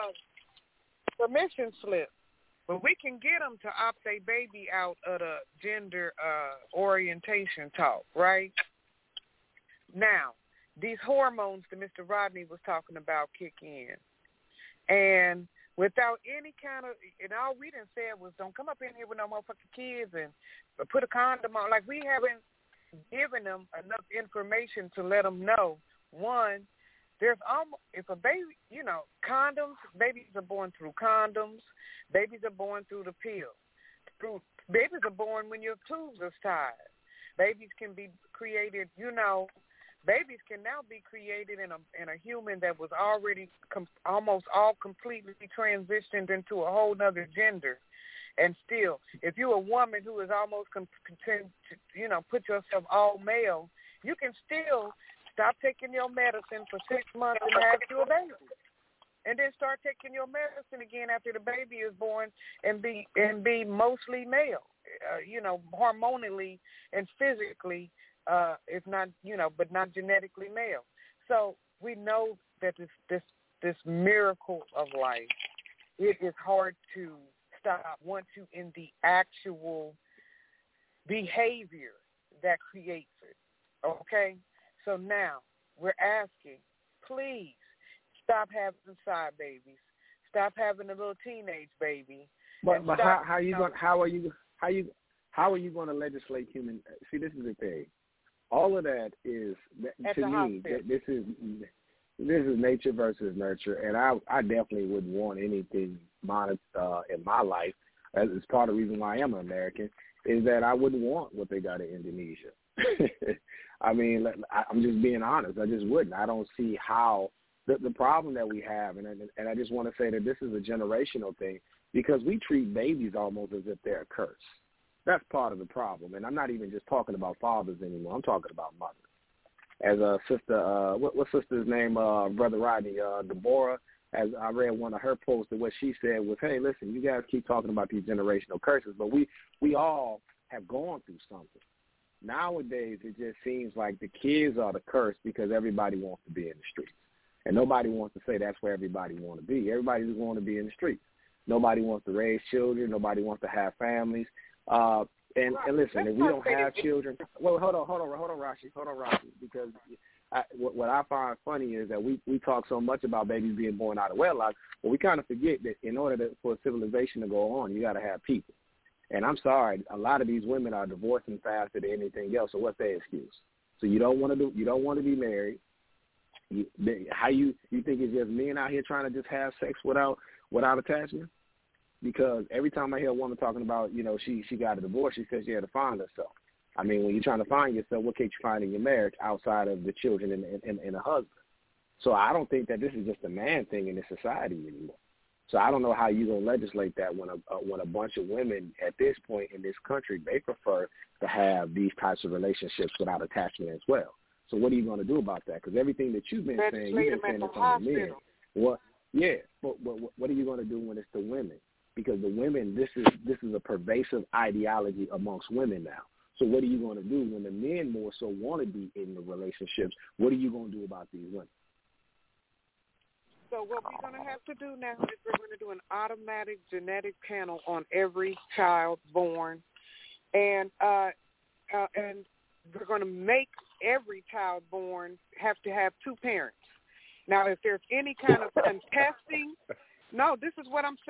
permission slip. But we can get them to opt their baby out of the gender orientation talk, right? Now, these hormones that Mr. Rodney was talking about kick in. And without any kind of, and all we done said was don't come up in here with no motherfucking kids and put a condom on. Like, we haven't given them enough information to let them know, one, if a baby, condoms, babies are born through condoms. Babies are born through the pill. Babies are born when your tubes are tied. Babies can be created, babies can now be created in a human that was already almost all completely transitioned into a whole nother gender. And still, if you're a woman who is almost put yourself all male, you can still stop taking your medicine for 6 months and have your baby, and then start taking your medicine again after the baby is born and be mostly male, hormonally and physically, if not, but not genetically male. So we know that this miracle of life, it is hard to stop once you in the actual behavior that creates it. Okay? So now we're asking, please stop having side babies. Stop having a little teenage baby.
But how are you going to legislate human? See, this is the thing. All of that is, to me, this is nature versus nurture, and I definitely wouldn't want anything in my life. As part of the reason why I am an American is that I wouldn't want what they got in Indonesia. I mean, I'm just being honest. I just wouldn't. I don't see how the problem that we have, and I just want to say that this is a generational thing because we treat babies almost as if they're a curse. That's part of the problem, and I'm not even just talking about fathers anymore. I'm talking about mothers. As a sister, what sister's name? Brother Rodney, Deborah. As I read one of her posts, and what she said was, "Hey, listen, you guys keep talking about these generational curses, but we all have gone through something. Nowadays, it just seems like the kids are the curse because everybody wants to be in the streets. And nobody wants to say that's where everybody wants to be. Everybody just wants to be in the streets. Nobody wants to raise children. Nobody wants to have families. And listen, if we don't have children, well, hold on, Rashi, because what I find funny is that we talk so much about babies being born out of wedlock, but we kind of forget that in order for civilization to go on, you got to have people. And I'm sorry, a lot of these women are divorcing faster than anything else. So what's their excuse? So you don't want to be married. You think it's just men out here trying to just have sex without attachment? Because every time I hear a woman talking about, she got a divorce, she says she had to find herself. I mean, when you're trying to find yourself, what can't you find in your marriage outside of the children and a husband? So I don't think that this is just a man thing in this society anymore. So I don't know how you're going to legislate that when a bunch of women at this point in this country, they prefer to have these types of relationships without attachment as well. So what are you going to do about that? Because everything that you've been saying it from the men. But what are you going to do when it's the women? Because the women, this is a pervasive ideology amongst women now. So what are you going to do when the men more so want to be in the relationships? What are you going to do about these women?
So what we're going to have to do now is we're going to do an automatic genetic panel on every child born, and we're going to make every child born have to have two parents. Now, if there's any kind of contesting, no, this is what I'm saying.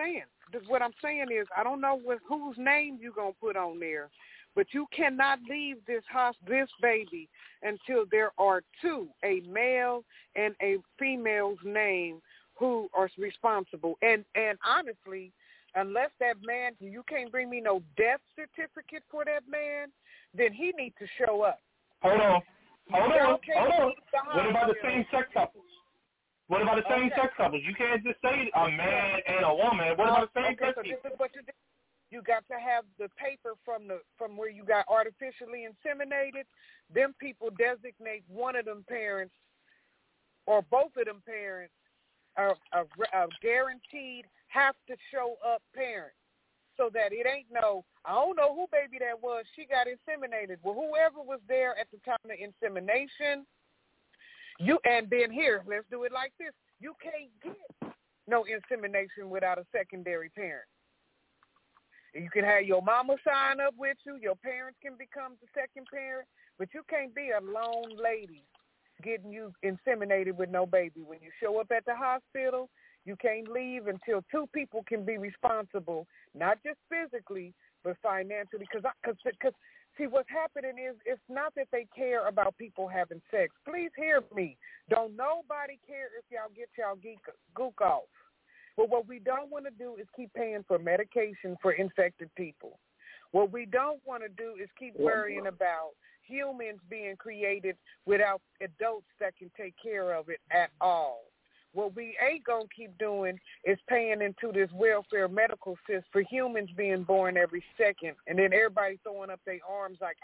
what I'm saying is, I don't know whose name you're going to put on there, but you cannot leave this baby until there are two, a male and a female's name, who are responsible. And honestly, unless that man, you can't bring me no death certificate for that man, then he needs to show up.
Hold on. What about the same-sex couples? What about the same-sex couples? You can't just say a man and a woman. What about the same-sex
so
people?
This is what you do. You got to have the paper from where you got artificially inseminated. Them people designate one of them parents or both of them parents are guaranteed have to show up parents, so that it ain't I don't know who baby that was. She got inseminated. Well, whoever was there at the time of insemination, and then here, let's do it like this. You can't get no insemination without a secondary parent. You can have your mama sign up with you. Your parents can become the second parent, but you can't be a lone lady getting you inseminated with no baby. When you show up at the hospital, you can't leave until two people can be responsible, not just physically, but financially. Because see, what's happening is it's not that they care about people having sex. Please hear me. Don't nobody care if y'all get y'all gook off. But what we don't want to do is keep paying for medication for infected people. What we don't want to do is keep worrying about humans being created without adults that can take care of it at all. What we ain't going to keep doing is paying into this welfare medical system for humans being born every second, and then everybody throwing up their arms like,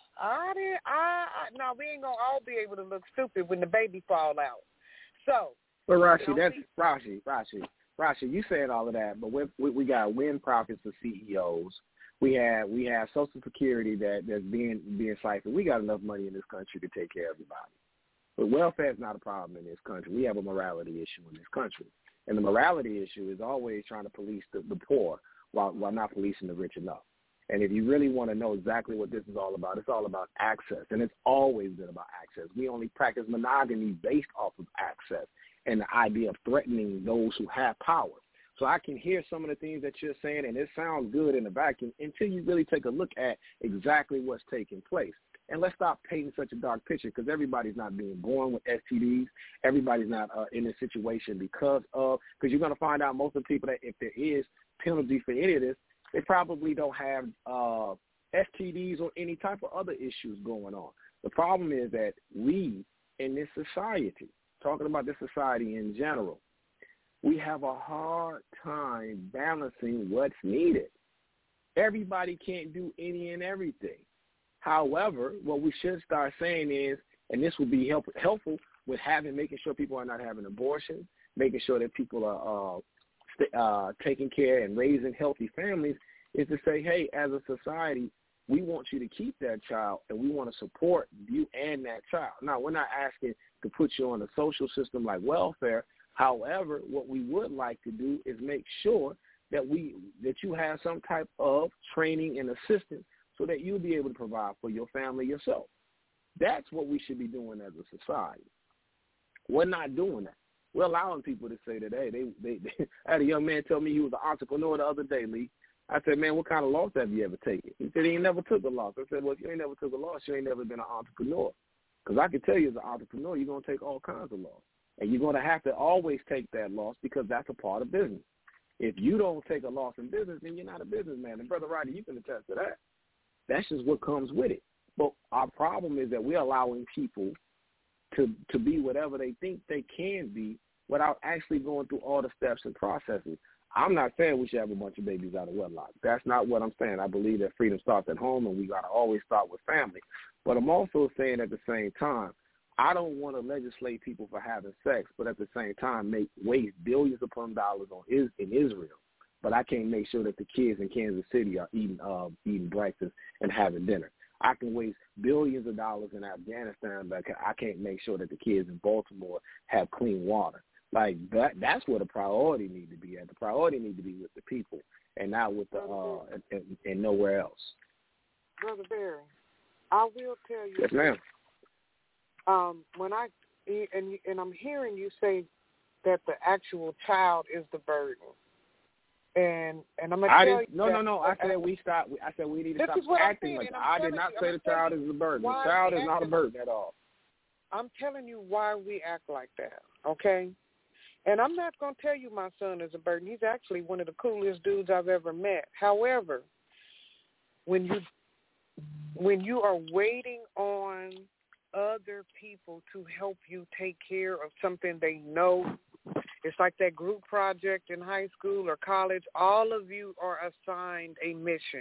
no, we ain't going to all be able to look stupid when the baby fall out. So.
Well, Rashi, you said all of that, but we got win profits for CEOs. We have Social Security that's being siphoned. We got enough money in this country to take care of everybody. But welfare is not a problem in this country. We have a morality issue in this country. And the morality issue is always trying to police the poor while not policing the rich enough. And if you really want to know exactly what this is all about, it's all about access. And it's always been about access. We only practice monogamy based off of access and the idea of threatening those who have power. So I can hear some of the things that you're saying, and it sounds good in the vacuum until you really take a look at exactly what's taking place. And let's stop painting such a dark picture, because everybody's not being born with STDs. Everybody's not in this situation because you're going to find out most of the people that if there is penalty for any of this, they probably don't have STDs or any type of other issues going on. The problem is that we in this society, talking about this society in general, we have a hard time balancing what's needed. Everybody can't do any and everything. However, what we should start saying is, and this would be helpful with making sure people are not having abortions, making sure that people are taking care and raising healthy families, is to say, hey, as a society, we want you to keep that child, and we want to support you and that child. Now, we're not asking to put you on a social system like welfare. However, what we would like to do is make sure that you have some type of training and assistance so that you'll be able to provide for your family yourself. That's what we should be doing as a society. We're not doing that. We're allowing people to say that, hey, they I had a young man tell me he was an entrepreneur the other day, Lee. I said, man, what kind of loss have you ever taken? He said he ain't never took a loss. I said, well, if you ain't never took a loss, you ain't never been an entrepreneur. Because I can tell you as an entrepreneur, you're going to take all kinds of loss. And you're going to have to always take that loss because that's a part of business. If you don't take a loss in business, then you're not a businessman. And Brother Roddy, you can attest to that. That's just what comes with it. But our problem is that we're allowing people to be whatever they think they can be without actually going through all the steps and processes. I'm not saying we should have a bunch of babies out of wedlock. That's not what I'm saying. I believe that freedom starts at home, and we got to always start with family. But I'm also saying at the same time, I don't want to legislate people for having sex, but at the same time waste billions upon dollars in Israel. But I can't make sure that the kids in Kansas City are eating breakfast and having dinner. I can waste billions of dollars in Afghanistan, but I can't make sure that the kids in Baltimore have clean water. Like that's where the priority need to be at. The priority need to be with the people and not with and nowhere else.
Brother Barry, I will tell you.
Yes, ma'am.
When I'm hearing you say that the actual child is the burden. And I'm gonna tell you.
No. I said we stop. I said we need to stop acting like that. I did not say the child is a burden. The child is not a burden at all.
I'm telling you why we act like that, okay? And I'm not going to tell you my son is a burden. He's actually one of the coolest dudes I've ever met. However, when you are waiting on other people to help you take care of something they know, it's like that group project in high school or college. All of you are assigned a mission.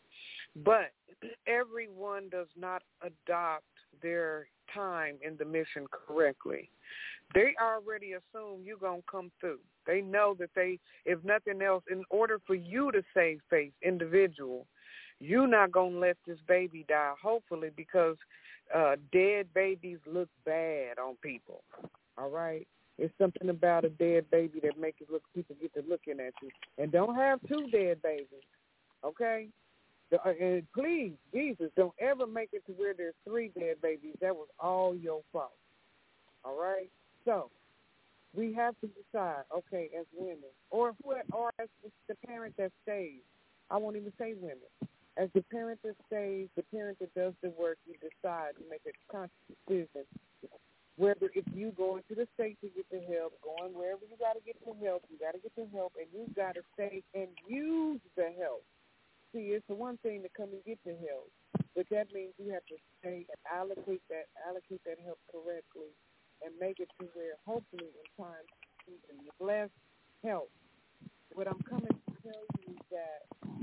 But everyone does not adopt their time in the mission correctly. They already assume you're going to come through. They know that if nothing else, in order for you to save face, individual, you're not going to let this baby die, hopefully, because dead babies look bad on people, all right? It's something about a dead baby that makes it look, people get to looking at you. And don't have two dead babies, okay? And please, Jesus, don't ever make it to where there's 3 dead babies. That was all your fault. All right? So we have to decide, okay, as women, or as the parent that stays. I won't even say women. As the parent that stays, the parent that does the work, you decide, you make a conscious decision. Whether if you going to the state to get the help, going wherever you got to get the help, you got to get the help, and you got to stay and use the help. See, it's the one thing to come and get the help, but that means you have to stay and allocate that help correctly and make it to where hopefully in time you can bless help. What I'm coming to tell you is that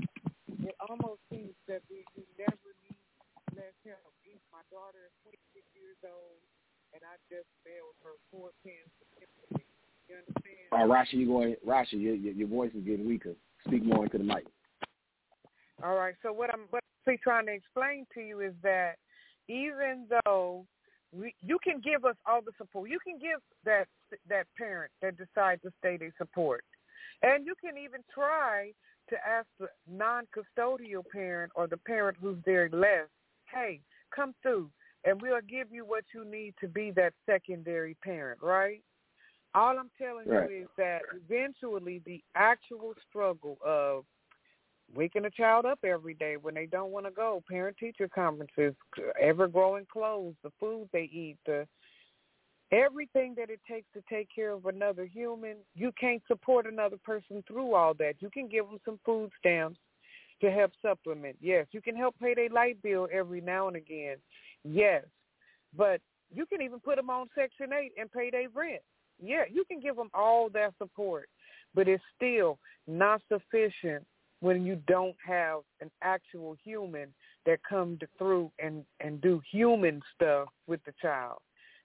it almost seems that we never need less help. My daughter is 26 years old, and I just mailed her 4 pens of sympathy. You understand?
Rashi, your voice is getting weaker. Speak more into the mic.
All right. So what I'm trying to explain to you is that even though you can give us all the support, you can give that parent that decides to stay their support, and you can even try to ask the non-custodial parent or the parent who's there less, hey, come through, and we'll give you what you need to be that secondary parent, right? All I'm telling you is that eventually the actual struggle of waking a child up every day when they don't want to go, parent-teacher conferences, ever-growing clothes, the food they eat, everything that it takes to take care of another human, you can't support another person through all that. You can give them some food stamps to help supplement. Yes, you can help pay their light bill every now and again. Yes, but you can even put them on Section 8 and pay their rent. Yeah, you can give them all that support, but it's still not sufficient when you don't have an actual human that comes through and do human stuff with the child.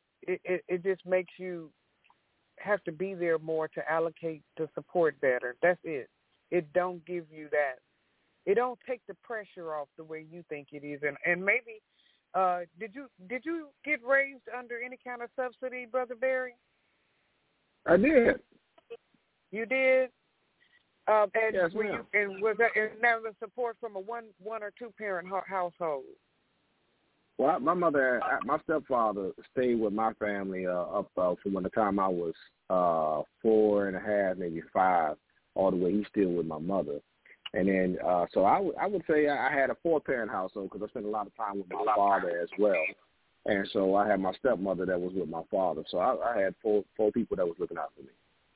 It just makes you have to be there more to allocate the support better. That's it. It don't give you that. It don't take the pressure off the way you think it is. And maybe did you get raised under any kind of subsidy, Brother Barry?
I did.
You did? And
yes, ma'am.
And was that was support from a one or two parent household?
Well, my stepfather stayed with my family up from the time I was 4 and a half, maybe 5, all the way. He's still with my mother, and then so I would say I had a 4-parent household because I spent a lot of time with my father as well, and so I had my stepmother that was with my father. So I had four people that was looking out for me.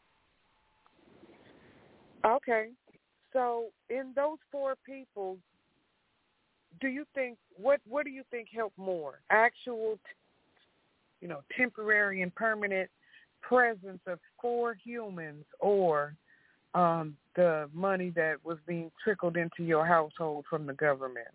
Okay, so in those 4 people, do you think what do you think helped more? Actual, temporary and permanent presence of 4 humans, or the money that was being trickled into your household from the government?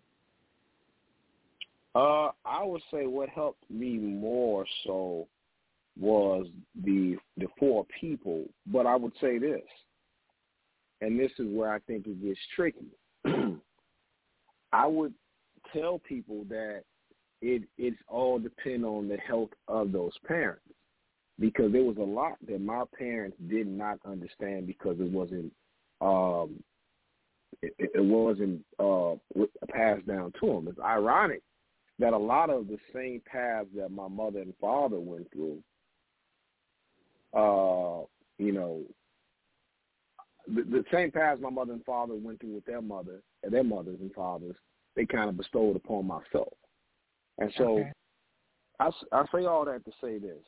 I would say what helped me more so was the 4 people, but I would say this. And this is where I think it gets tricky. I would tell people that it's all depend on the health of those parents, because there was a lot that my parents did not understand because it wasn't passed down to them. It's ironic that a lot of the same paths that my mother and father went through, the same paths my mother and father went through with their mothers and fathers, they kind of bestowed upon myself. And so I say all that to say this.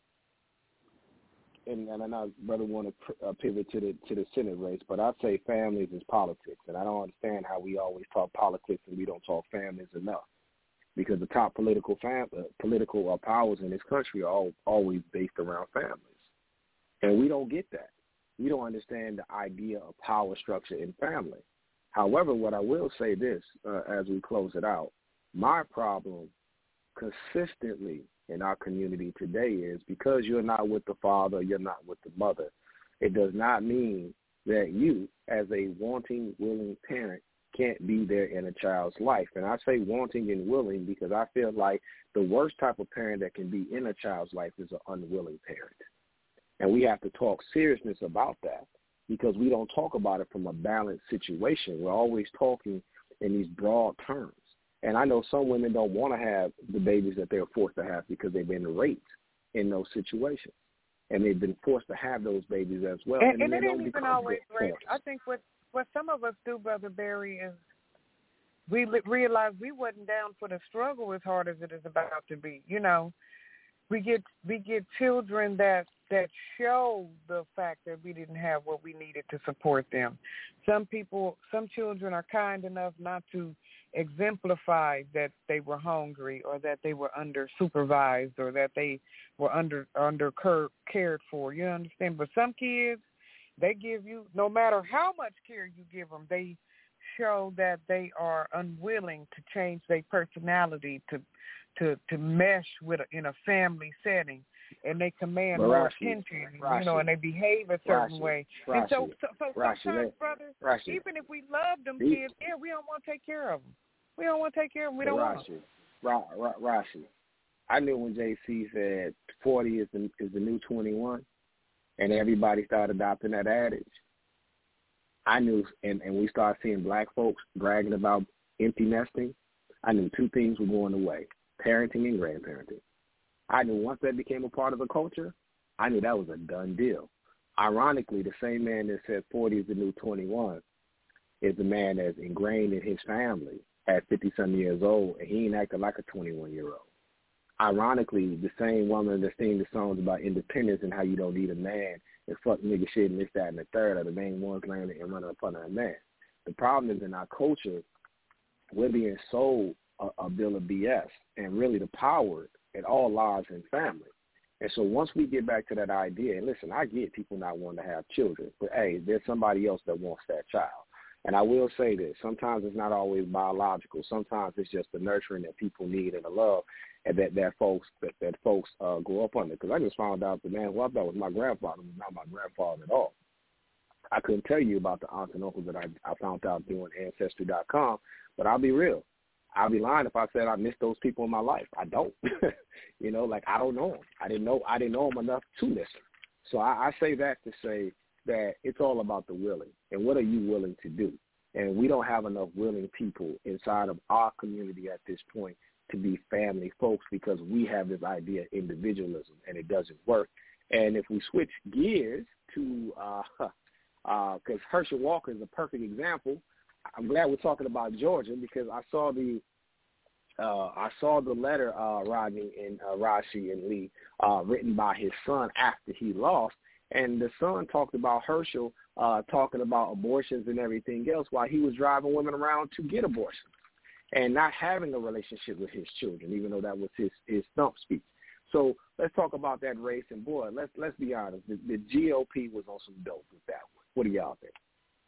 And I know brother want to pivot to the Senate race, but I say families is politics, and I don't understand how we always talk politics and we don't talk families enough, because the top political powers in this country are always based around families, and we don't get that. We don't understand the idea of power structure in family. However, what I will say this as we close it out, my problem consistently in our community today is because you're not with the father, you're not with the mother, it does not mean that you, as a wanting, willing parent, can't be there in a child's life. And I say wanting and willing because I feel like the worst type of parent that can be in a child's life is an unwilling parent. And we have to talk seriousness about that because we don't talk about it from a balanced situation. We're always talking in these broad terms. And I know some women don't want to have the babies that they're forced to have because they've been raped in those situations. And they've been forced to have those babies as well.
And it ain't even always rape. I think what some of us do, Brother Barry, is we realize we wasn't down for the struggle as hard as it is about to be. You know, we get children that show the fact that we didn't have what we needed to support them. Some children are kind enough not to exemplify that they were hungry or that they were under supervised or that they were under cared for. You understand? But some kids, they give you, no matter how much care you give them, they show that they are unwilling to change their personality to mesh with in a family setting, and they command more attention, and they behave a certain way. And so sometimes, brothers, even if we love them kids, we don't want to take care of them. We don't want to take care of them. We don't want to.
Rashi, I knew when JC said 40 is the new 21, and everybody started adopting that adage. I knew, and we started seeing black folks bragging about empty nesting. I knew two things were going away: parenting and grandparenting. I knew once that became a part of the culture, I knew that was a done deal. Ironically, the same man that said 40 is the new 21 is the man that's ingrained in his family at 50-some years old, and he ain't acting like a 21-year-old. Ironically, the same woman that sings the songs about independence and how you don't need a man and fuck nigga shit and this, that, and the third are the main ones laying and running upon a man. The problem is in our culture, we're being sold a bill of BS, and really the power, it all lies in family. And so once we get back to that idea, and listen, I get people not wanting to have children, but hey, there's somebody else that wants that child. And I will say this, sometimes it's not always biological. Sometimes it's just the nurturing that people need and the love and that folks grow up under. Because I just found out the man who I thought was my grandfather was not my grandfather at all. I couldn't tell you about the aunts and uncles that I found out doing Ancestry.com, but I'll be real. I'll be lying if I said I missed those people in my life. I don't. I don't know them. I didn't know them enough to miss them. So I say that to say that it's all about the willing and what are you willing to do. And we don't have enough willing people inside of our community at this point to be family folks because we have this idea of individualism and it doesn't work. And if we switch gears to because Herschel Walker is a perfect example. I'm glad we're talking about Georgia because I saw the letter Rodney and Rashi and Lee written by his son after he lost, and the son talked about Herschel talking about abortions and everything else while he was driving women around to get abortions and not having a relationship with his children, even though that was his stump speech. So let's talk about that race, and boy, let's be honest, the GOP was on some dope with that one. What do y'all think?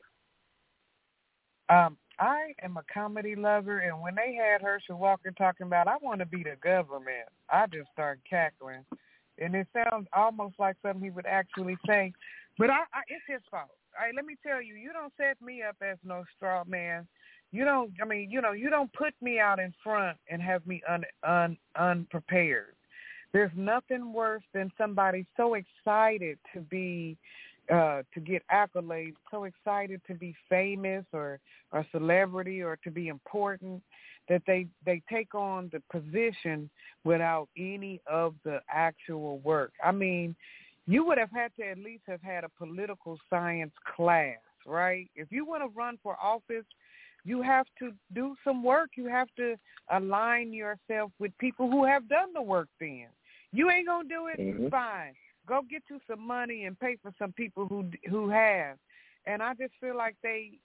I am a comedy lover, and when they had Herschel Walker talking about, I want to be the government, I just started cackling. And it sounds almost like something he would actually say. But it's his fault. All right, let me tell you, you don't set me up as no straw man. You don't put me out in front and have me unprepared. There's nothing worse than somebody so excited to be to get accolades, so excited to be famous or a celebrity or to be important that they take on the position without any of the actual work. I mean, you would have had to at least have had a political science class, right? If you want to run for office, you have to do some work. You have to align yourself with people who have done the work then. You ain't going to do it? Fine. Go get you some money and pay for some people who have. And I just feel like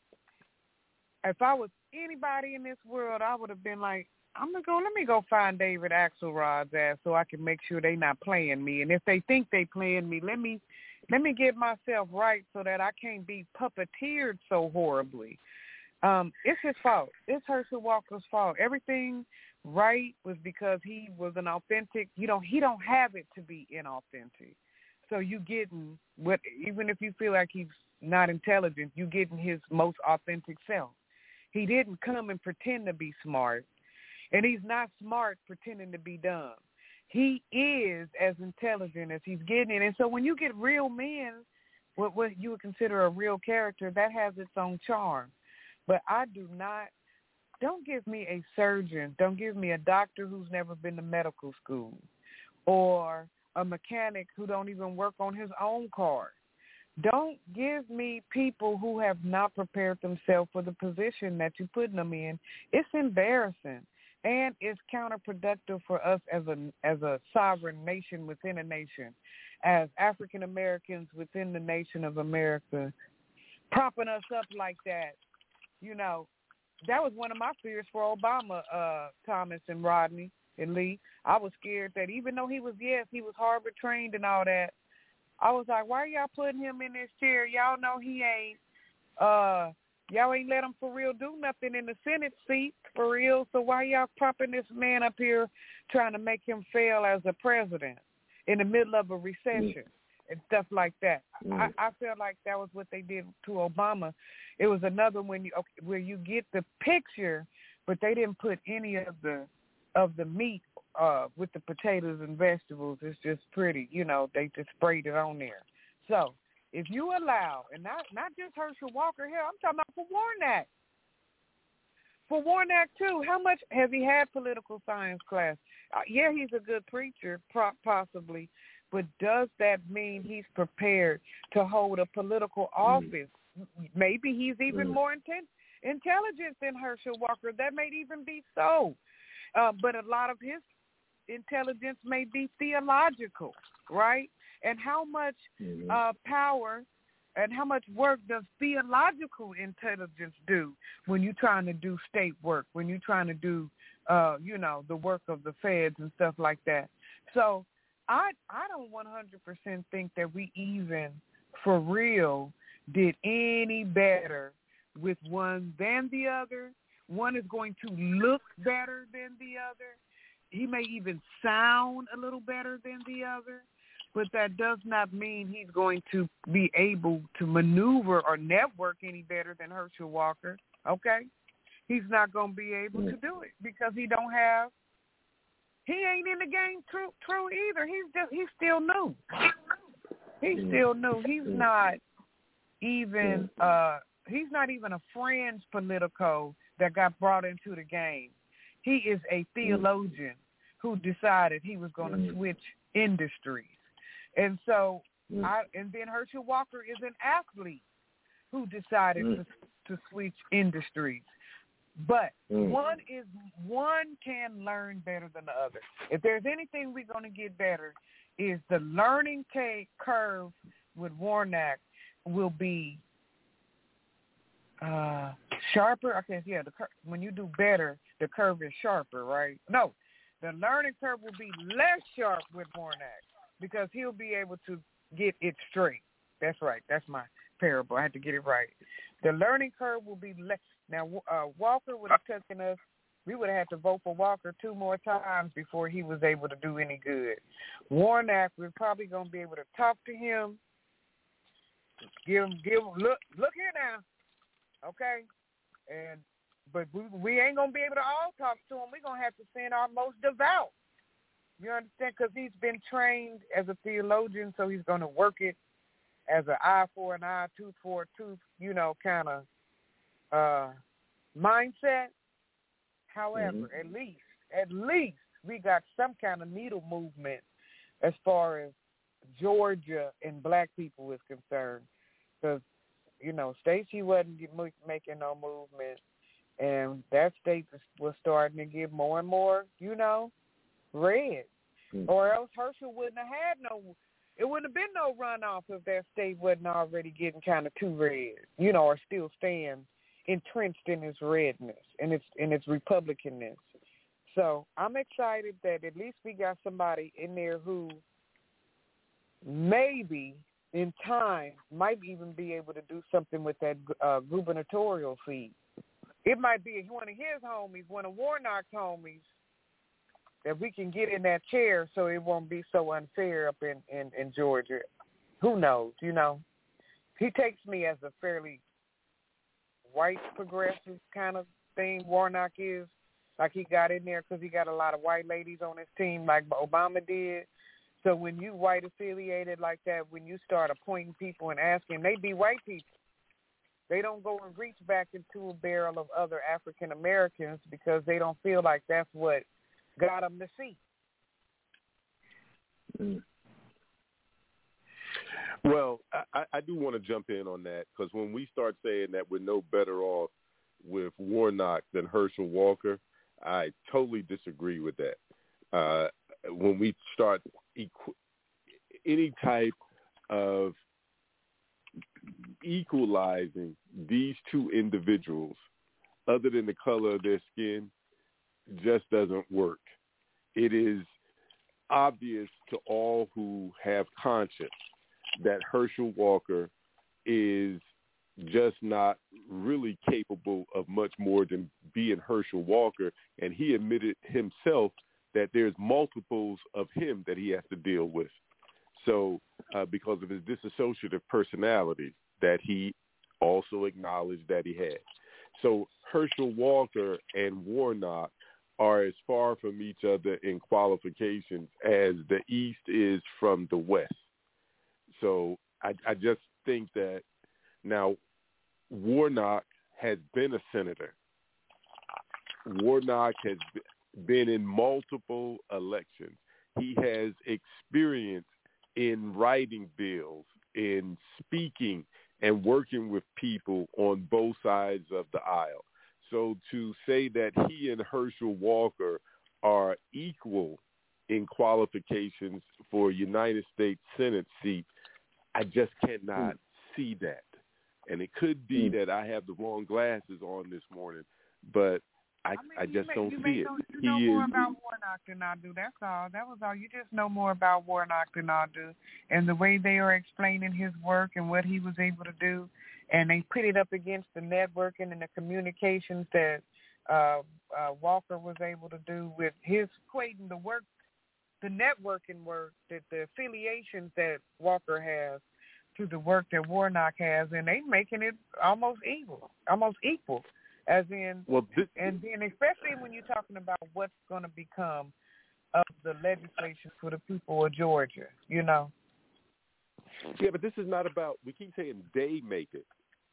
if I was anybody in this world, I would have been like, let me go find David Axelrod's ass so I can make sure they not playing me. And if they think they playing me, let me get myself right so that I can't be puppeteered so horribly. It's his fault. It's Herschel Walker's fault. Everything right was because he was an authentic. He don't have it to be inauthentic. So you getting what? Even if you feel like he's not intelligent, you getting his most authentic self. He didn't come and pretend to be smart, and he's not smart pretending to be dumb. He is as intelligent as he's getting. And so when you get real men, what you would consider a real character, that has its own charm. But don't give me a surgeon, don't give me a doctor who's never been to medical school, or a mechanic who don't even work on his own car. Don't give me people who have not prepared themselves for the position that you're putting them in. It's embarrassing, and it's counterproductive for us as a sovereign nation within a nation, as African Americans within the nation of America, propping us up like that. You know, that was one of my fears for Obama, Thomas and Rodney and Lee. I was scared that even though he was Harvard trained and all that, I was like, why are y'all putting him in this chair? Y'all know he ain't, y'all ain't let him for real do nothing in the Senate seat for real. So why y'all propping this man up here trying to make him fail as a president in the middle of a recession? And stuff like that. I felt like that was what they did to Obama. It was another one where you get the picture, but they didn't put any of the meat with the potatoes and vegetables. It's just pretty, they just sprayed it on there. So if you allow, and not just Herschel Walker, hell, I'm talking about for Warnock. For Warnock too, how much has he had political science class? Yeah, he's a good preacher, possibly. But does that mean he's prepared to hold a political office? Maybe he's even more intelligent than Herschel Walker. That may even be so. But a lot of his intelligence may be theological, right? And how much power and how much work does theological intelligence do when you're trying to do state work, when you're trying to do, the work of the feds and stuff like that? So I don't 100% think that we even, for real, did any better with one than the other. One is going to look better than the other. He may even sound a little better than the other, but that does not mean he's going to be able to maneuver or network any better than Herschel Walker, okay? He's not going to be able to do it because he ain't in the game true either. He's still new. He's still new. He's not even a fringe politico that got brought into the game. He is a theologian who decided he was going to switch industries. And so, and then Herschel Walker is an athlete who decided to switch industries. But one can learn better than the other. If there's anything we're going to get better, is the learning curve with Warnock will be sharper. Okay, yeah. When you do better, the curve is sharper, right? No, the learning curve will be less sharp with Warnock because he'll be able to get it straight. That's right. That's my parable. I had to get it right. The learning curve will be less. Now, Walker would have taken us, we would have had to vote for Walker 2 more times before he was able to do any good. Warnock, we're probably going to be able to talk to him, give him, look here now, okay? But we ain't going to be able to all talk to him. We're going to have to send our most devout. You understand? Because he's been trained as a theologian, so he's going to work it as an eye for an eye, tooth for a tooth, kind of mindset. However, at least we got some kind of needle movement as far as Georgia and black people is concerned. Because, Stacey wasn't making no movement, and that state was starting to get more and more, red. Or else Herschel wouldn't have had it wouldn't have been no runoff if that state wasn't already getting kind of too red, or still staying entrenched in its redness and its Republicanness. So I'm excited that at least we got somebody in there who maybe in time might even be able to do something with that gubernatorial seat. It might be one of his homies, one of Warnock's homies, that we can get in that chair so it won't be so unfair up in Georgia. Who knows, He takes me as a fairly white progressive kind of thing, Warnock is. Like he got in there because he got a lot of white ladies on his team like Obama did. So when you white affiliated like that, when you start appointing people and asking, they be white people. They don't go and reach back into a barrel of other African Americans because they don't feel like that's what got them the seat.
Well, I do want to jump in on that because when we start saying that we're no better off with Warnock than Herschel Walker, I totally disagree with that. When we start any type of equalizing these two individuals other than the color of their skin just doesn't work. It is obvious to all who have conscience that Herschel Walker is just not really capable of much more than being Herschel Walker, and he admitted himself that there's multiples of him that he has to deal with. So because of his disassociative personality that he also acknowledged that he had. So Herschel Walker and Warnock are as far from each other in qualifications as the East is from the West. So I just think that now Warnock has been a senator. Warnock has been in multiple elections. He has experience in writing bills, in speaking and working with people on both sides of the aisle. So to say that he and Herschel Walker are equal in qualifications for a United States Senate seat, I just cannot see that. And it could be that I have the wrong glasses on this morning, but I just don't see it.
You know more about Warnock than I do. That's all. That was all. You just know more about Warnock than I do. And the way they are explaining his work and what he was able to do, and they put it up against the networking and the communications that Walker was able to do with his equating the work, the networking work, that the affiliations that Walker has to the work that Warnock has, and they making it almost equal. As in, and then especially when you're talking about what's going to become of the legislation for the people of Georgia,
Yeah, but this is not about, we keep saying they make it.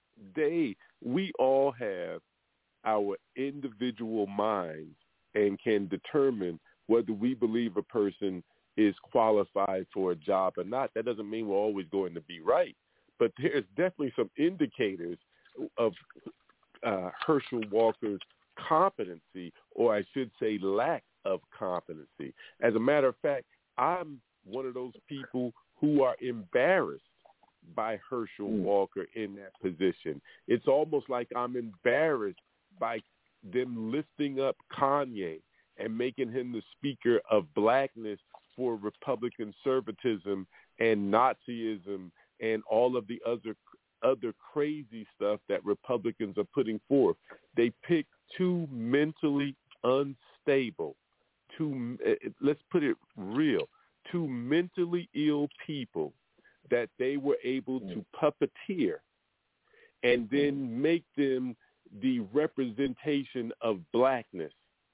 We all have our individual minds and can determine whether we believe a person is qualified for a job or not. That doesn't mean we're always going to be right. But there's definitely some indicators of Herschel Walker's competency, or I should say lack of competency. As a matter of fact, I'm one of those people who are embarrassed by Herschel Walker in that position. It's almost like I'm embarrassed by them lifting up Kanye and making him the speaker of blackness for Republican conservatism and Nazism and all of the other crazy stuff that Republicans are putting forth. They pick two mentally unstable, let's put it real, two mentally ill people that they were able to puppeteer and then make them the representation of blackness.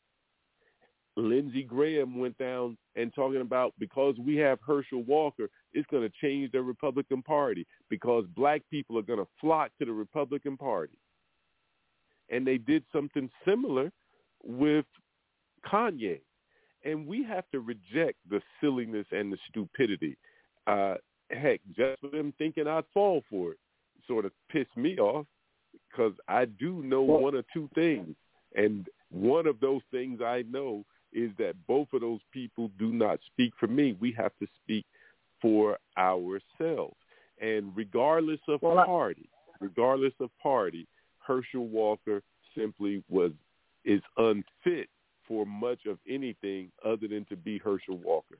Lindsey Graham went down and talking about because we have Herschel Walker, it's going to change the Republican Party because black people are going to flock to the Republican Party. And they did something similar with Kanye. And we have to reject the silliness and the stupidity. heck, just for them thinking I'd fall for it sort of pissed me off, because I do know one or two things. And one of those things I know is that both of those people do not speak for me. We have to speak for ourselves. And regardless of party, Herschel Walker simply is unfit for much of anything other than to be Herschel Walker.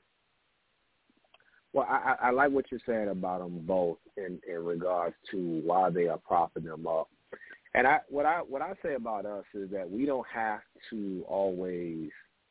Well, I like what you're saying about them both in regards to why they are propping them up. And what I say about us is that we don't have to always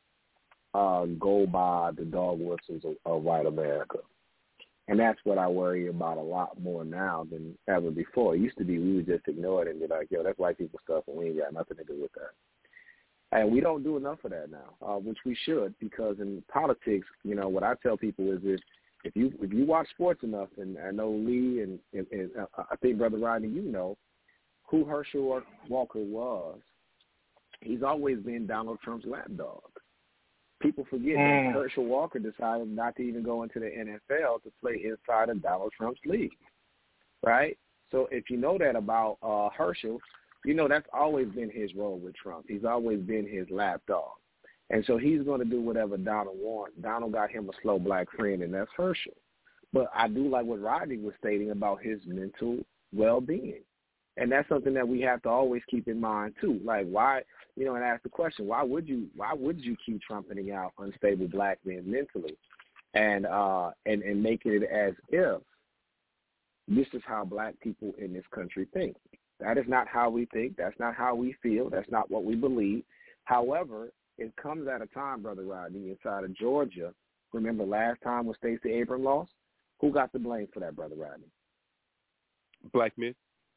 go by the dog whistles of white America. And that's what I worry about a lot more now than ever before. It used to be we would just ignore it and be like, yo, that's white people stuff and we ain't got nothing to do with that. And we don't do enough of that now, which we should, because in politics, what I tell people is this: if you watch sports enough, and I know Lee and I think Brother Rodney, who Herschel Walker was. He's always been Donald Trump's lapdog. People forget that Herschel Walker decided not to even go into the NFL to play inside of Donald Trump's league, right? So if you know that about Herschel, that's always been his role with Trump. He's always been his lapdog. And so he's going to do whatever Donald wants. Donald got him a slow black friend, and that's Herschel. But I do like what Rodney was stating about his mental well-being. And that's something that we have to always keep in mind too. Like why, and ask the question, why would you keep trumpeting out unstable black men mentally, and making it as if this is how black people in this country think? That is not how we think. That's not how we feel. That's not what we believe. However, it comes at a time, Brother Rodney, inside of Georgia. Remember last time when Stacey Abrams lost? Who got the blame for that, Brother Rodney?
Black men.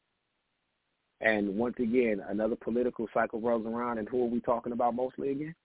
And once again, another political cycle rolls around, and who are we talking about mostly again?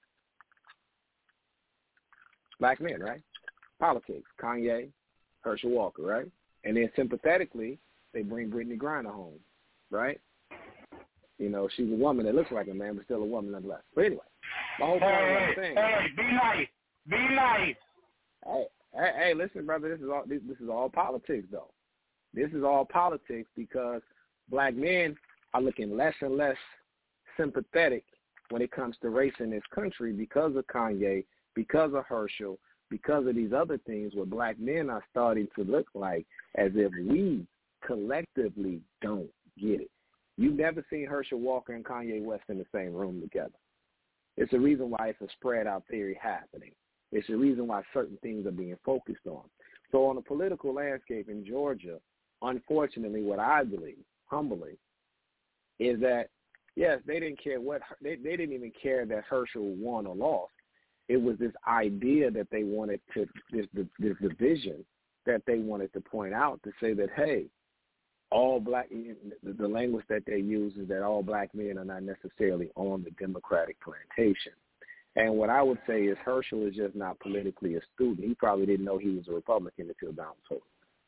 Black men, right? Politics, Kanye, Herschel Walker, right? And then sympathetically, they bring Brittany Griner home, right? She's a woman that looks like a man, but still a woman nonetheless. But anyway, my whole point I'm saying.
Hey, be nice.
Hey, listen, brother, this is all politics, though. This is all politics because black men are looking less and less sympathetic when it comes to race in this country because of Kanye, because of Herschel, because of these other things where black men are starting to look like as if we collectively don't get it. You've never seen Herschel Walker and Kanye West in the same room together. It's a reason why it's a spread-out theory happening. It's a reason why certain things are being focused on. So on the political landscape in Georgia, unfortunately, what I believe, humbly, is that, yes, they didn't care they didn't even care that Herschel won or lost. It was this idea that they wanted to, this division that they wanted to point out to say that, hey, all black, the language that they use is that all black men are not necessarily on the Democratic plantation. And what I would say is Herschel is just not politically astute. He probably didn't know he was a Republican until Donald told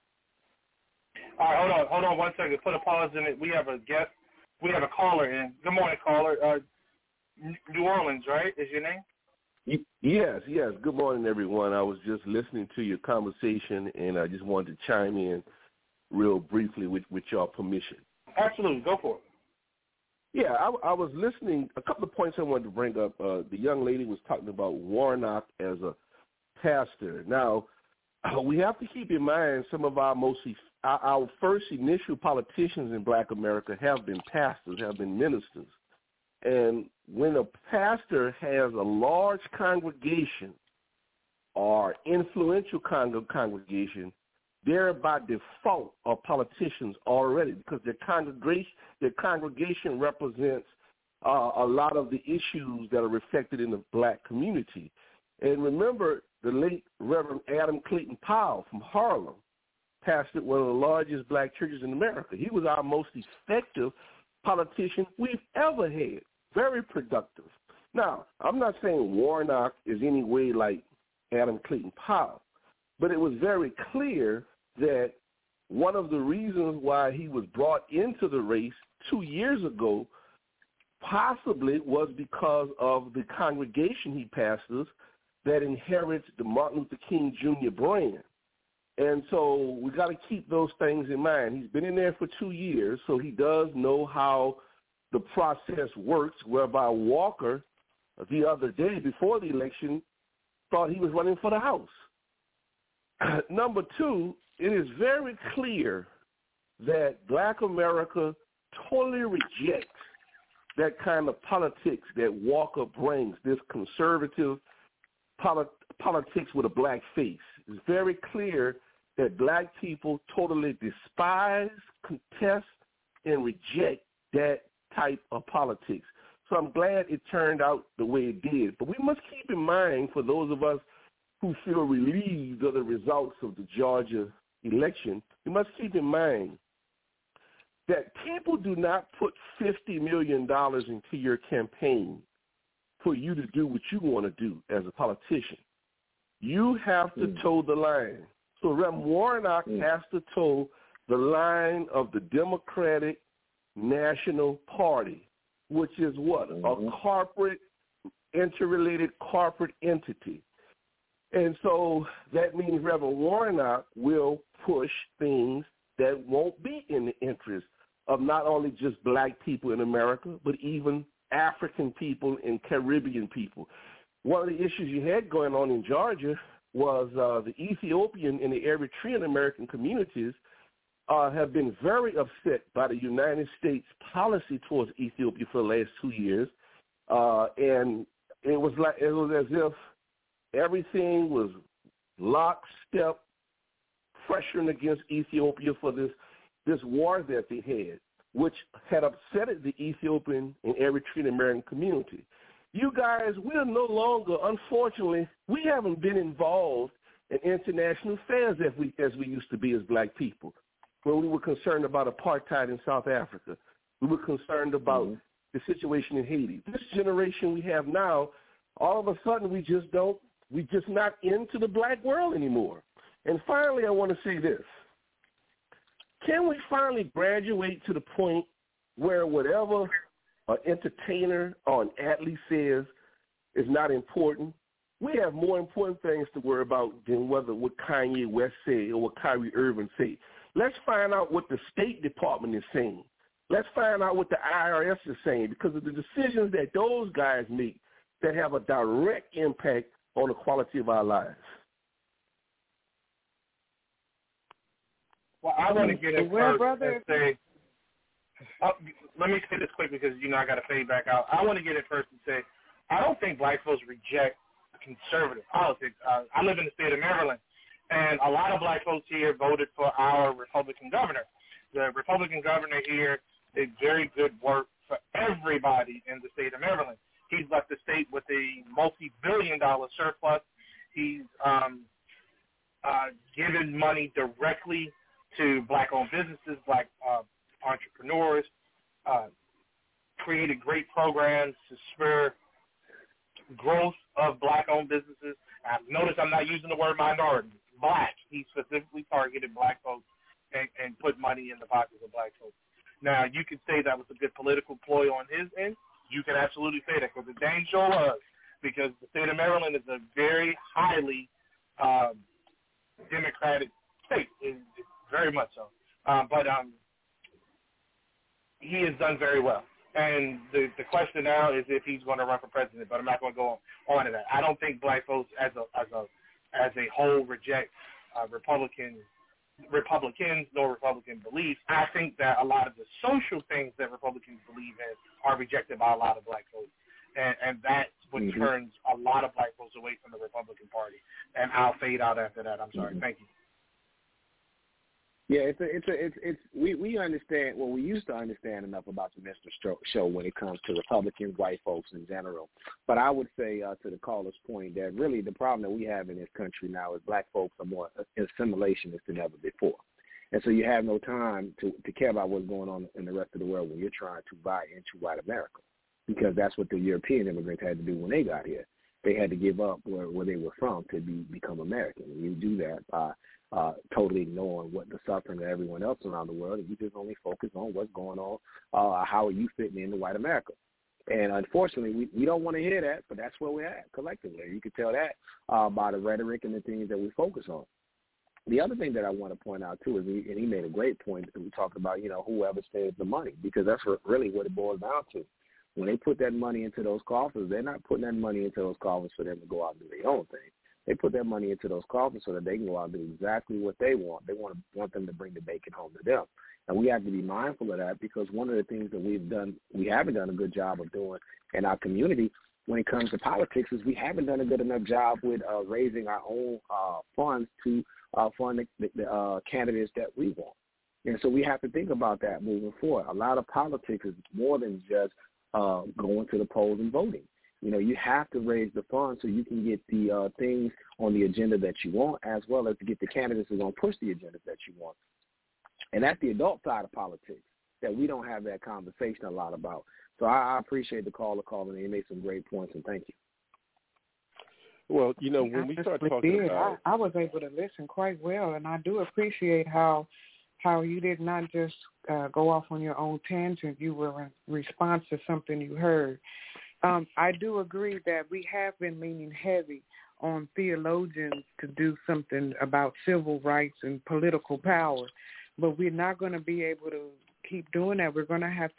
him.
All right, hold on 1 second. Put a pause in it. We have a guest. We have a caller in. Good morning, caller. New Orleans, right, is your name?
Yes. Good morning, everyone. I was just listening to your conversation, and I just wanted to chime in real briefly with your permission.
Absolutely. Go for it.
Yeah, I was listening. A couple of points I wanted to bring up. The young lady was talking about Warnock as a pastor. Now, we have to keep in mind some of our first initial politicians in black America have been pastors, have been ministers. And when a pastor has a large congregation or influential congregation, they're by default are politicians already because their congregation represents a lot of the issues that are reflected in the black community. And remember, the late Reverend Adam Clayton Powell from Harlem pastored one of the largest black churches in America. He was our most effective politician we've ever had, very productive. Now, I'm not saying Warnock is any way like Adam Clayton Powell, but it was very clear that one of the reasons why he was brought into the race 2 years ago possibly was because of the congregation he pastors that inherits the Martin Luther King Jr. brand. And so we got to keep those things in mind. He's been in there for 2 years, so he does know how the process works, whereby Walker the other day before the election thought he was running for the House. Number two, it is very clear that Black America totally rejects that kind of politics that Walker brings, this conservative politics with a black face. It's very clear that black people totally despise, contest, and reject that type of politics. So I'm glad it turned out the way it did. But we must keep in mind, for those of us who feel relieved of the results of the Georgia election, we must keep in mind that people do not put $50 million into your campaign for you to do what you want to do as a politician. You have to toe the line. So Reverend Warnock has to toe the line of the Democratic National Party, which is what? A corporate, interrelated corporate entity. And so that means Reverend Warnock will push things that won't be in the interest of not only just black people in America, but even African people and Caribbean people. One of the issues you had going on in Georgia was the Ethiopian and the Eritrean American communities have been very upset by the United States policy towards Ethiopia for the last 2 years, and it was as if everything was lockstep, pressuring against Ethiopia for this war that they had, which had upset the Ethiopian and Eritrean American community. You guys, we're no longer, unfortunately, we haven't been involved in international affairs as we used to be as black people. When we were concerned about apartheid in South Africa, we were concerned about the situation in Haiti. This generation we have now, all of a sudden we're just not into the black world anymore. And finally, I want to say this. Can we finally graduate to the point where whatever an entertainer or an athlete says is not important? We have more important things to worry about than what Kanye West say or what Kyrie Irving say. Let's find out what the State Department is saying. Let's find out what the IRS is saying, because of the decisions that those guys make that have a direct impact on the quality of our lives.
Well, I want to get in first and say, let me say this quick because, I got to fade back out. I want to get in first and say, I don't think black folks reject conservative politics. I live in the state of Maryland, and a lot of black folks here voted for our Republican governor. The Republican governor here did very good work for everybody in the state of Maryland. He's left the state with a multi-billion-dollar surplus. He's given money directly to black-owned businesses, black entrepreneurs, created great programs to spur growth of black-owned businesses. Notice I'm not using the word minority. Black. He specifically targeted black folks and put money in the pockets of black folks. Now, you could say that was a good political ploy on his end. You can absolutely say that, because it dang sure was, because the state of Maryland is a very highly Democratic state, very much so. But he has done very well. And the question now is if he's going to run for president, but I'm not going to go on to that. I don't think black folks as a whole reject Republicans nor Republican beliefs. I think that a lot of the social things that Republicans believe in are rejected by a lot of black folks. And that's what turns a lot of black folks away from the Republican Party. And I'll fade out after that. I'm sorry. Thank you.
Yeah, we understand. Well, we used to understand enough about the Mr. Show when it comes to Republican white folks in general. But I would say to the caller's point that really the problem that we have in this country now is black folks are more assimilationist than ever before, and so you have no time to care about what's going on in the rest of the world when you're trying to buy into white America, because that's what the European immigrants had to do when they got here. They had to give up where they were from to become American, and you do that by totally ignoring what the suffering of everyone else around the world, and you just only focus on what's going on, how are you fitting into white America. And unfortunately, we don't want to hear that, but that's where we're at collectively. You can tell that by the rhetoric and the things that we focus on. The other thing that I want to point out, too, is he made a great point that we talked about, whoever saves the money, because that's really what it boils down to. When they put that money into those coffers, they're not putting that money into those coffers for them to go out and do their own thing. They put that money into those coffers so that they can go out and do exactly what they want. They want them to bring the bacon home to them. And we have to be mindful of that, because one of the things that we haven't done a good job of doing in our community when it comes to politics is we haven't done a good enough job with raising our own funds to fund the candidates that we want. And so we have to think about that moving forward. A lot of politics is more than just going to the polls and voting. You have to raise the funds so you can get the things on the agenda that you want, as well as to get the candidates who are going to push the agenda that you want. And that's the adult side of politics that we don't have that conversation a lot about. So I appreciate the caller calling in. He made some great points, and thank you.
Well, when we start talking about,
I was able to listen quite well, and I do appreciate how you did not just go off on your own tangent. You were in response to something you heard. I do agree that we have been leaning heavy on theologians to do something about civil rights and political power, but we're not going to be able to keep doing that. We're going to have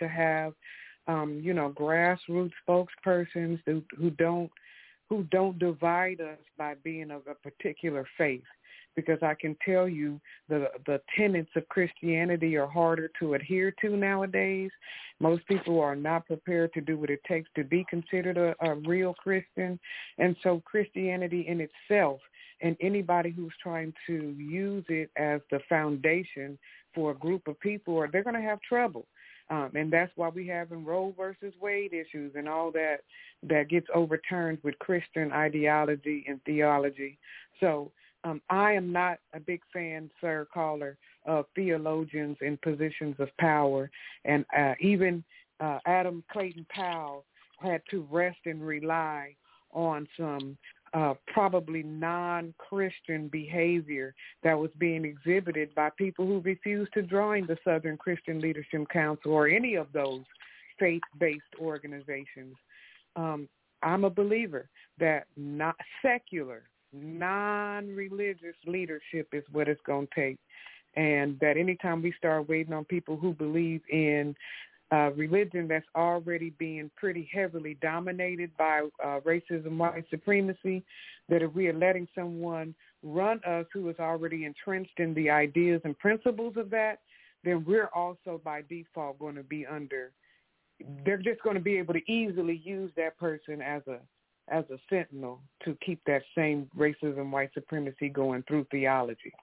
grassroots spokespersons who don't divide us by being of a particular faith, because I can tell you the tenets of Christianity are harder to adhere to nowadays. Most people are not prepared to do what it takes to be considered a real Christian. And so Christianity in itself, and anybody who's trying to use it as the foundation for a group of people, they're going to have trouble. And that's why we have Roe versus Wade issues and all that gets overturned with Christian ideology and theology. So I am not a big fan, sir, caller, of theologians in positions of power. And even Adam Clayton Powell had to rest and rely on some probably non-Christian behavior that was being exhibited by people who refused to join the Southern Christian Leadership Council or any of those faith-based organizations. I'm a believer that not secular, non-religious leadership is what it's going to take, and that anytime we start waiting on people who believe in religion that's already being pretty heavily dominated by racism, white supremacy, that if we are letting someone run us who is already entrenched in the ideas and principles of that, then we're also by default going to be they're just going to be able to easily use that person as a sentinel to keep that same racism, white supremacy going through theology.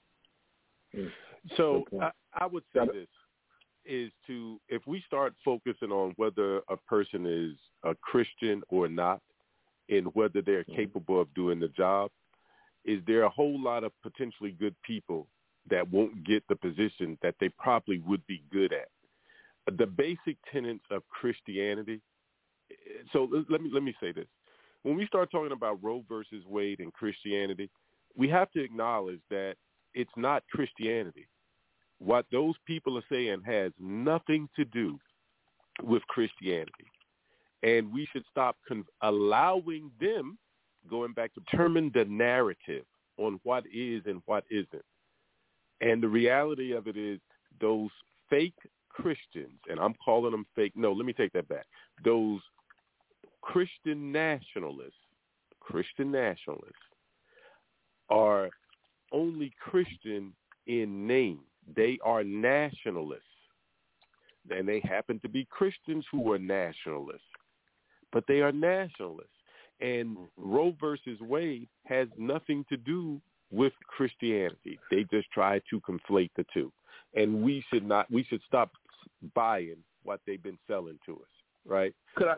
So I would say this. If we start focusing on whether a person is a Christian or not, and whether they're capable of doing the job, is there a whole lot of potentially good people that won't get the position that they probably would be good at. The basic tenets of Christianity. So let me say this. When we start talking about Roe versus Wade and Christianity, we have to acknowledge that it's not Christianity. What those people are saying has nothing to do with Christianity. And we should stop allowing them, going back to determine the narrative on what is and what isn't. And the reality of it is those fake Christians, and I'm calling them fake. No, let me take that back. Those Christian nationalists are only Christian in name. They are nationalists, and they happen to be Christians who are nationalists, but they are nationalists. And Roe versus Wade has nothing to do with Christianity. They just try to conflate the two, and we should stop buying what they've been selling to us, right?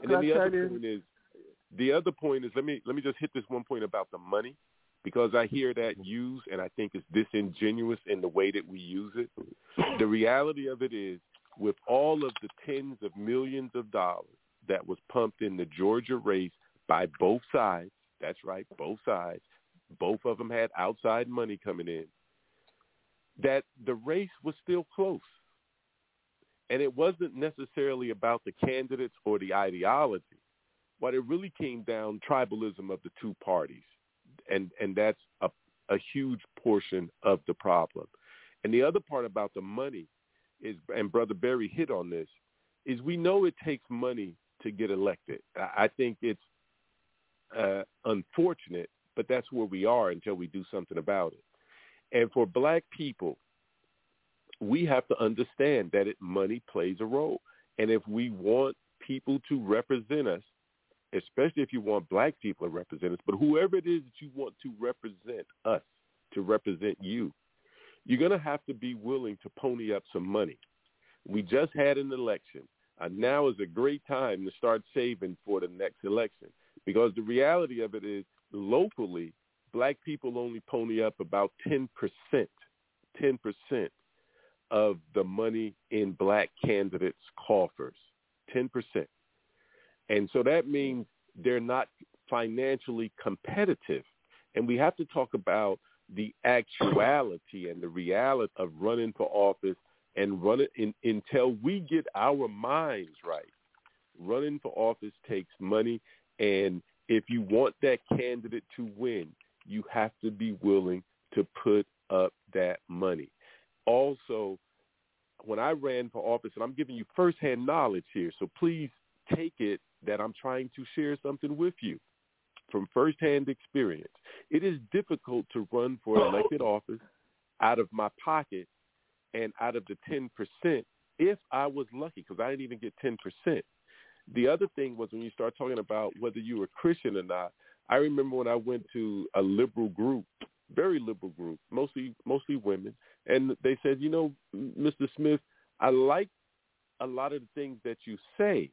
The other point is let me just hit this one point about the money, because I hear that used, and I think it's disingenuous in the way that we use it. The reality of it is, with all of the tens of millions of dollars that was pumped in the Georgia race by both sides, that's right, both sides, both of them had outside money coming in, that the race was still close. And it wasn't necessarily about the candidates or the ideology. What it really came down, tribalism of the two parties. And that's a huge portion of the problem. And the other part about the money is, and Brother Berry hit on this, is we know it takes money to get elected. I think it's unfortunate, but that's where we are until we do something about it. And for black people, we have to understand that money plays a role. And if we want people to represent us, especially if you want black people to represent us, but whoever it is that you want to represent us, to represent you, you're going to have to be willing to pony up some money. We just had an election. Now is a great time to start saving for the next election, because the reality of it is locally, black people only pony up about 10% of the money in black candidates' coffers, 10%. And so that means they're not financially competitive. And we have to talk about the actuality and the reality of running for office and running until we get our minds right. Running for office takes money, and if you want that candidate to win, you have to be willing to put up that money. Also, when I ran for office, and I'm giving you firsthand knowledge here, so please take it that I'm trying to share something with you from firsthand experience. It is difficult to run for elected office out of my pocket and out of the 10% if I was lucky, because I didn't even get 10%. The other thing was when you start talking about whether you were Christian or not, I remember when I went to a liberal group, very liberal group, mostly women, and they said, you know, Mr. Smith, I like a lot of the things that you say,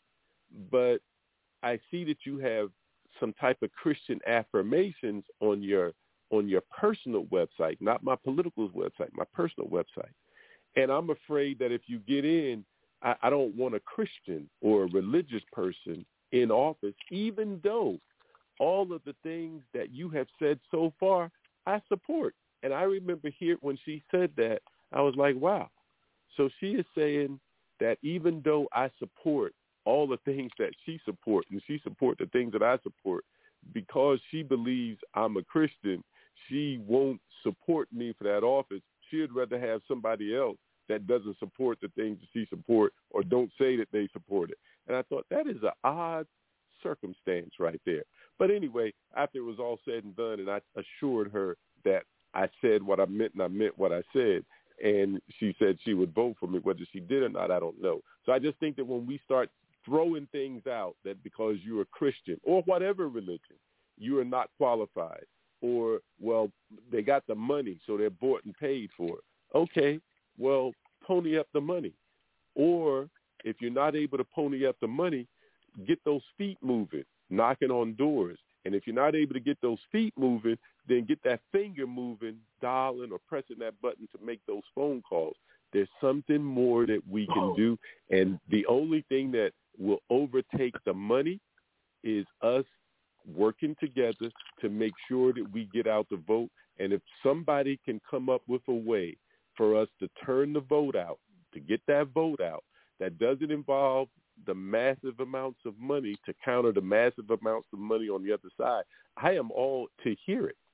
but I see that you have some type of Christian affirmations on your personal website, not my political website, my personal website. And I'm afraid that if you get in, I don't want a Christian or a religious person in office, even though all of the things that you have said so far, I support. And I remember here when she said that, I was like, wow. So she is saying that even though I support all the things that she supports, and she supports the things that I support, because she believes I'm a Christian, she won't support me for that office. She'd rather have somebody else that doesn't support the things that she supports or don't say that they support it. And I thought that is an odd circumstance right there. But anyway, after it was all said and done, and I assured her that I said what I meant and I meant what I said, and she said she would vote for me. Whether she did or not, I don't know. So I just think that when we start throwing things out that because you're a Christian or whatever religion, you are not qualified, or, well, they got the money, so they're bought and paid for it. Okay, well, pony up the money. Or if you're not able to pony up the money, get those feet moving, knocking on doors. And if you're not able to get those feet moving, then get that finger moving, dialing or pressing that button to make those phone calls. There's something more that we can do. And the only thing that will overtake the money is us working together to make sure that we get out the vote. And if somebody can come up with a way for us to turn the vote out, to get that vote out, that doesn't involve the massive amounts of money to counter the massive amounts of money on the other side, I am all to hear it.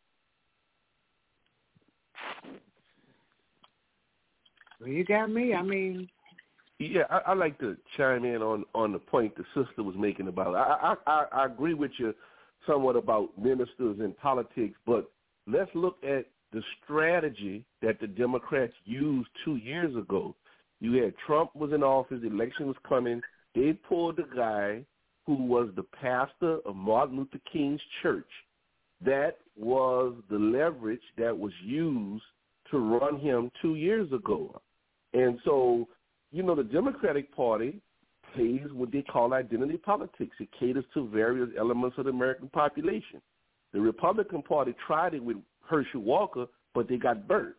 Well, you got me. I mean,
yeah, I like to chime in on the point the sister was making about it. I agree with you somewhat about ministers and politics, but let's look at the strategy that the Democrats used 2 years ago. You had Trump was in office, the election was coming. They pulled the guy who was the pastor of Martin Luther King's church. That was the leverage that was used to run him 2 years ago. And so, you know, the Democratic Party plays what they call identity politics. It caters to various elements of the American population. The Republican Party tried it with Herschel Walker, but they got burnt.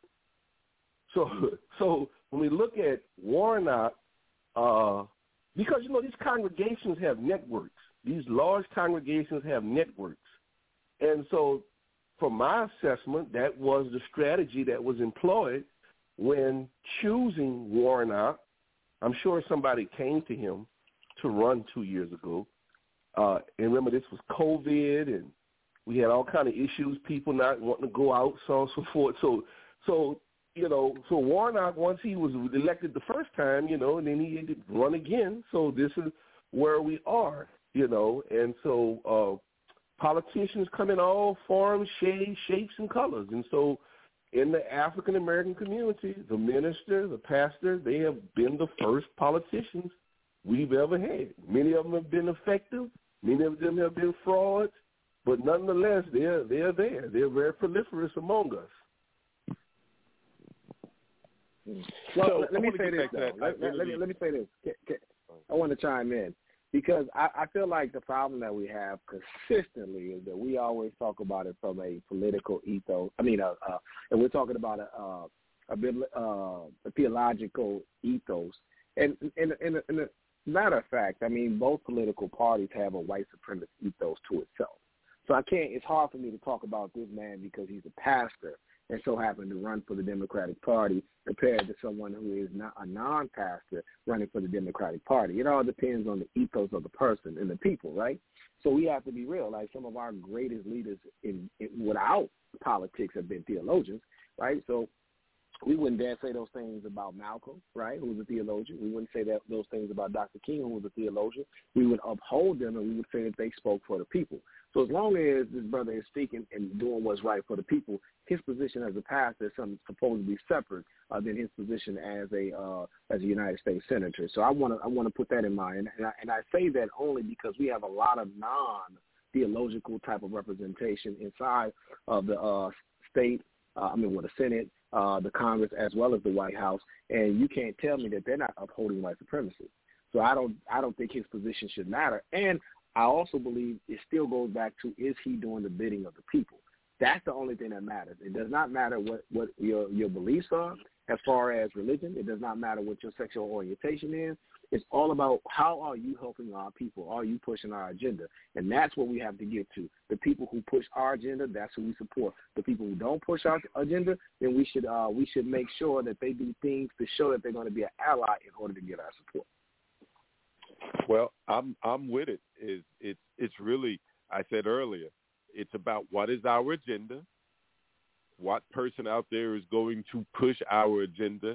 So when we look at Warnock, because, you know, these congregations have networks. These large congregations have networks. And so from my assessment, that was the strategy that was employed when choosing Warnock. I'm sure somebody came to him to run 2 years ago. And remember, this was COVID, and We had all kind of issues, people not wanting to go out, so on and so forth. So Warnock, once he was elected the first time, and then he had to run again. So this is where we are, and so politicians come in all forms, shades, shapes, and colors. And so in the African-American community, the minister, the pastor, they have been the first politicians we've ever had. Many of them have been effective. Many of them have been frauds. But nonetheless, they're there. They're very proliferous among us.
Well, let me say this, though. Let me say this. I want to chime in because I feel like the problem that we have consistently is that we always talk about it from a political ethos. I mean, and we're talking about a theological ethos. And in a matter of fact, I mean, both political parties have a white supremacist ethos to itself. So it's hard for me to talk about this man because he's a pastor and so happened to run for the Democratic Party compared to someone who is not a non-pastor running for the Democratic Party. It all depends on the ethos of the person and the people, right? So we have to be real. Like some of our greatest leaders without politics have been theologians, right? So we wouldn't dare say those things about Malcolm, right, who was a theologian. We wouldn't say those things about Dr. King, who was a theologian. We would uphold them, and we would say that they spoke for the people. So as long as this brother is speaking and doing what's right for the people, his position as a pastor is supposed to be separate than his position as a United States senator. So I want to put that in mind, and I say that only because we have a lot of non-theological type of representation inside of the state. The Senate, the Congress, as well as the White House, and you can't tell me that they're not upholding white supremacy. So I don't think his position should matter. And I also believe it still goes back to, is he doing the bidding of the people? That's the only thing that matters. It does not matter what your beliefs are as far as religion. It does not matter what your sexual orientation is. It's all about how are you helping our people? Are you pushing our agenda? And that's what we have to get to. The people who push our agenda, that's who we support. The people who don't push our agenda, then we should make sure that they do things to show that they're going to be an ally in order to get our support.
Well, I'm with it. It's really, I said earlier, it's about what is our agenda, what person out there is going to push our agenda,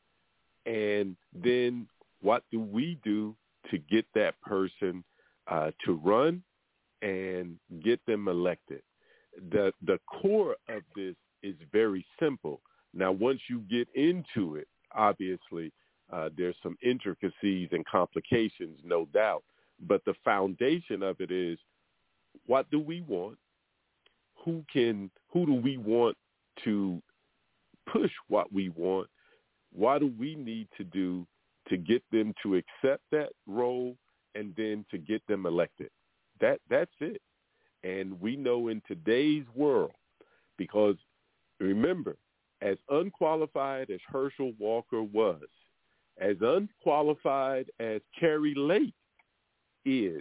and then what do we do to get that person to run and get them elected? The core of this is very simple. Now, once you get into it, obviously, there's some intricacies and complications, no doubt. But the foundation of it is, what do we want? Who do we want to push what we want? What do we need to do to get them to accept that role and then to get them elected? That's it. And we know in today's world, because remember, as unqualified as Herschel Walker was, as unqualified as Carrie Lake is,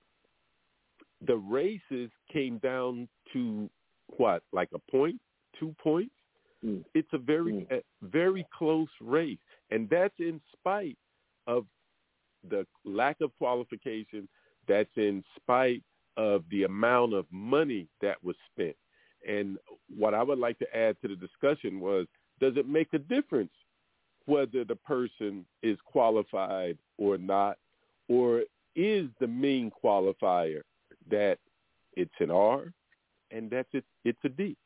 the races came down to what, like a point, 2 points? It's a very close race. And that's in spite of the lack of qualification. That's in spite of the amount of money that was spent. And what I would like to add to the discussion was, does it make a difference whether the person is qualified or not? Or is the main qualifier that it's an R and that's it's a D?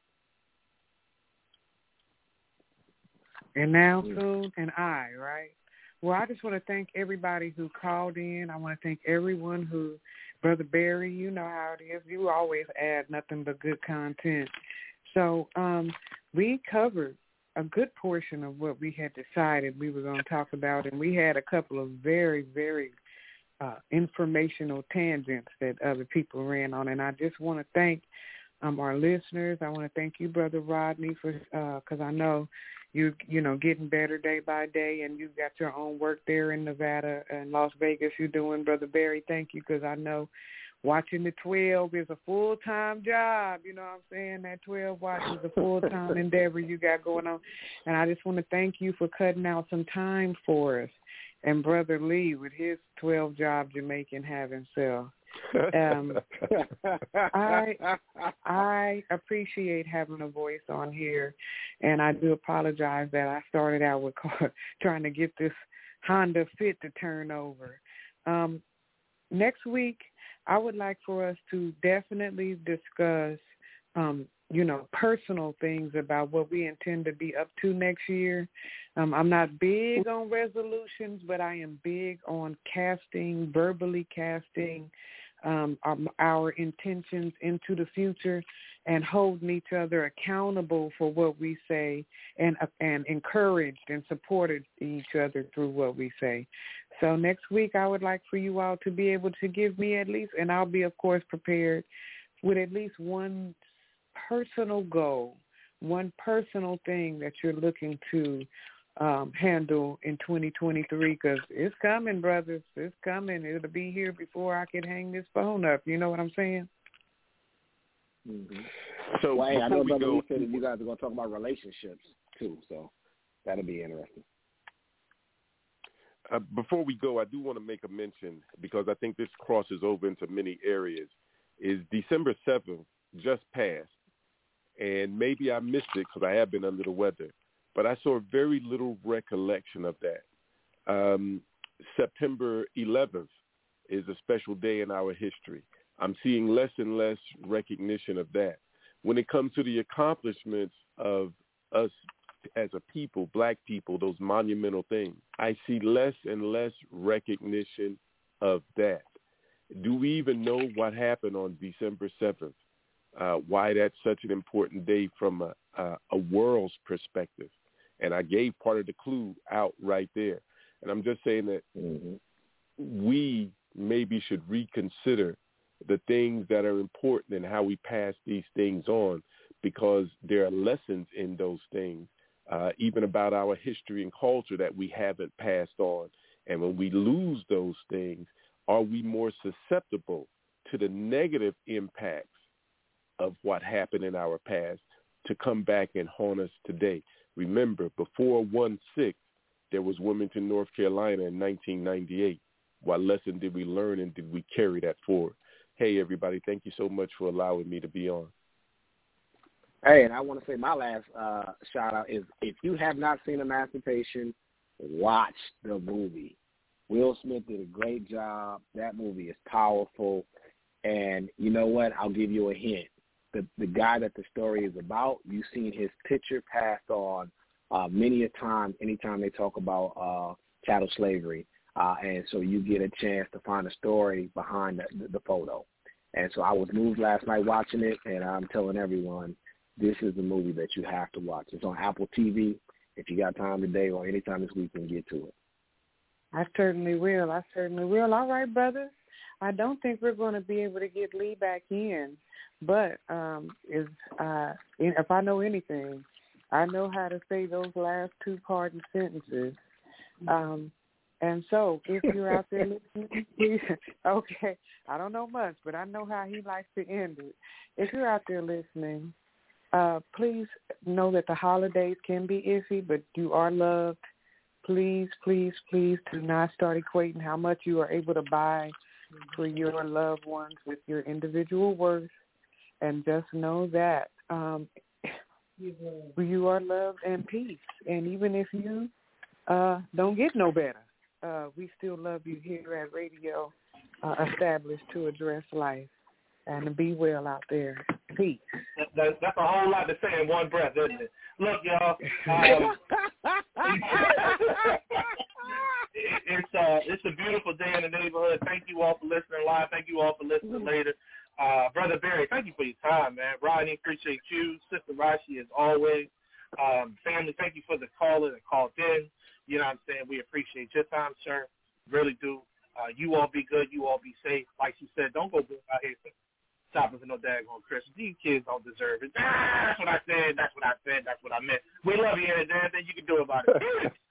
And now soon an I, right? Well, I just want to thank everybody who called in. I want to thank everyone who, Brother Barry, you know how it is. You always add nothing but good content. So we covered a good portion of what we had decided we were going to talk about, and we had a couple of very, very informational tangents that other people ran on. And I just want to thank our listeners. I want to thank you, Brother Rodney, for because I know you getting better day by day, and you've got your own work there in Nevada and Las Vegas you're doing. Brother Barry, thank you, because I know watching the 12 is a full-time job. You know what I'm saying? That 12 watch is a full-time endeavor you got going on. And I just want to thank you for cutting out some time for us. And Brother Lee with his 12 jobs you're making have himself. I appreciate having a voice on here, and I do apologize that I started out with trying to get this Honda Fit to turn over. Next week, I would like for us to definitely discuss, personal things about what we intend to be up to next year. I'm not big on resolutions, but I am big on verbally casting our intentions into the future and holding each other accountable for what we say and encouraged and supported each other through what we say. So next week, I would like for you all to be able to give me at least, and I'll be, of course, prepared with at least one personal goal, one personal thing that you're looking to handle in 2023, because it's coming, brothers. It's coming. It'll be here before I can hang this phone up. You know what I'm saying?
Mm-hmm. So I know Brother Lee said that you guys are going to talk about relationships, too, so that'll be interesting.
Before we go, I do want to make a mention, because I think this crosses over into many areas, is December 7th just passed, and maybe I missed it because I have been under the weather, but I saw very little recollection of that. September 11th is a special day in our history. I'm seeing less and less recognition of that. When it comes to the accomplishments of us as a people, black people, those monumental things, I see less and less recognition of that. Do we even know what happened on December 7th? Why that's such an important day from a world's perspective? And I gave part of the clue out right there. And I'm just saying that we maybe should reconsider the things that are important and how we pass these things on, because there are lessons in those things, even about our history and culture that we haven't passed on. And when we lose those things, are we more susceptible to the negative impacts of what happened in our past to come back and haunt us today? Remember, before 1/6, there was Wilmington, North Carolina in 1998. What lesson did we learn, and did we carry that forward? Hey, everybody, thank you so much for allowing me to be on.
Hey, and I want to say my last shout-out is, if you have not seen Emancipation, watch the movie. Will Smith did a great job. That movie is powerful. And you know what? I'll give you a hint. The guy that the story is about, you've seen his picture passed on many a time, anytime they talk about chattel slavery. And so you get a chance to find a story behind the photo. And so I was moved last night watching it, and I'm telling everyone, this is the movie that you have to watch. It's on Apple TV. If you got time today or anytime this week, you can get to it.
I certainly will. All right, brothers. I don't think we're going to be able to get Lee back in, but if I know anything, I know how to say those last two parting sentences. And so if you're out there listening, okay, I don't know much, but I know how he likes to end it. If you're out there listening, please know that the holidays can be iffy, but you are loved. Please, please, please do not start equating how much you are able to buy for your loved ones with your individual worth. And just know that you are loved and peace. And even if you don't get no better, we still love you here at Radio Established to Address Life. And be well out there. Peace.
That's a whole lot to say in one breath, isn't it? Look, y'all. It's a beautiful day in the neighborhood. Thank you all for listening live. Thank you all for listening later. Brother Barry, thank you for your time, man. Rodney, appreciate you. Sister Rashi, as always. Family, thank you for the caller that called in. You know what I'm saying? We appreciate your time, sir. Really do. You all be good. You all be safe. Like you said, don't go out here shopping for no daggone Christmas. These kids don't deserve it. That's what I said. That's what I meant. We love you, and there's nothing you can do about it.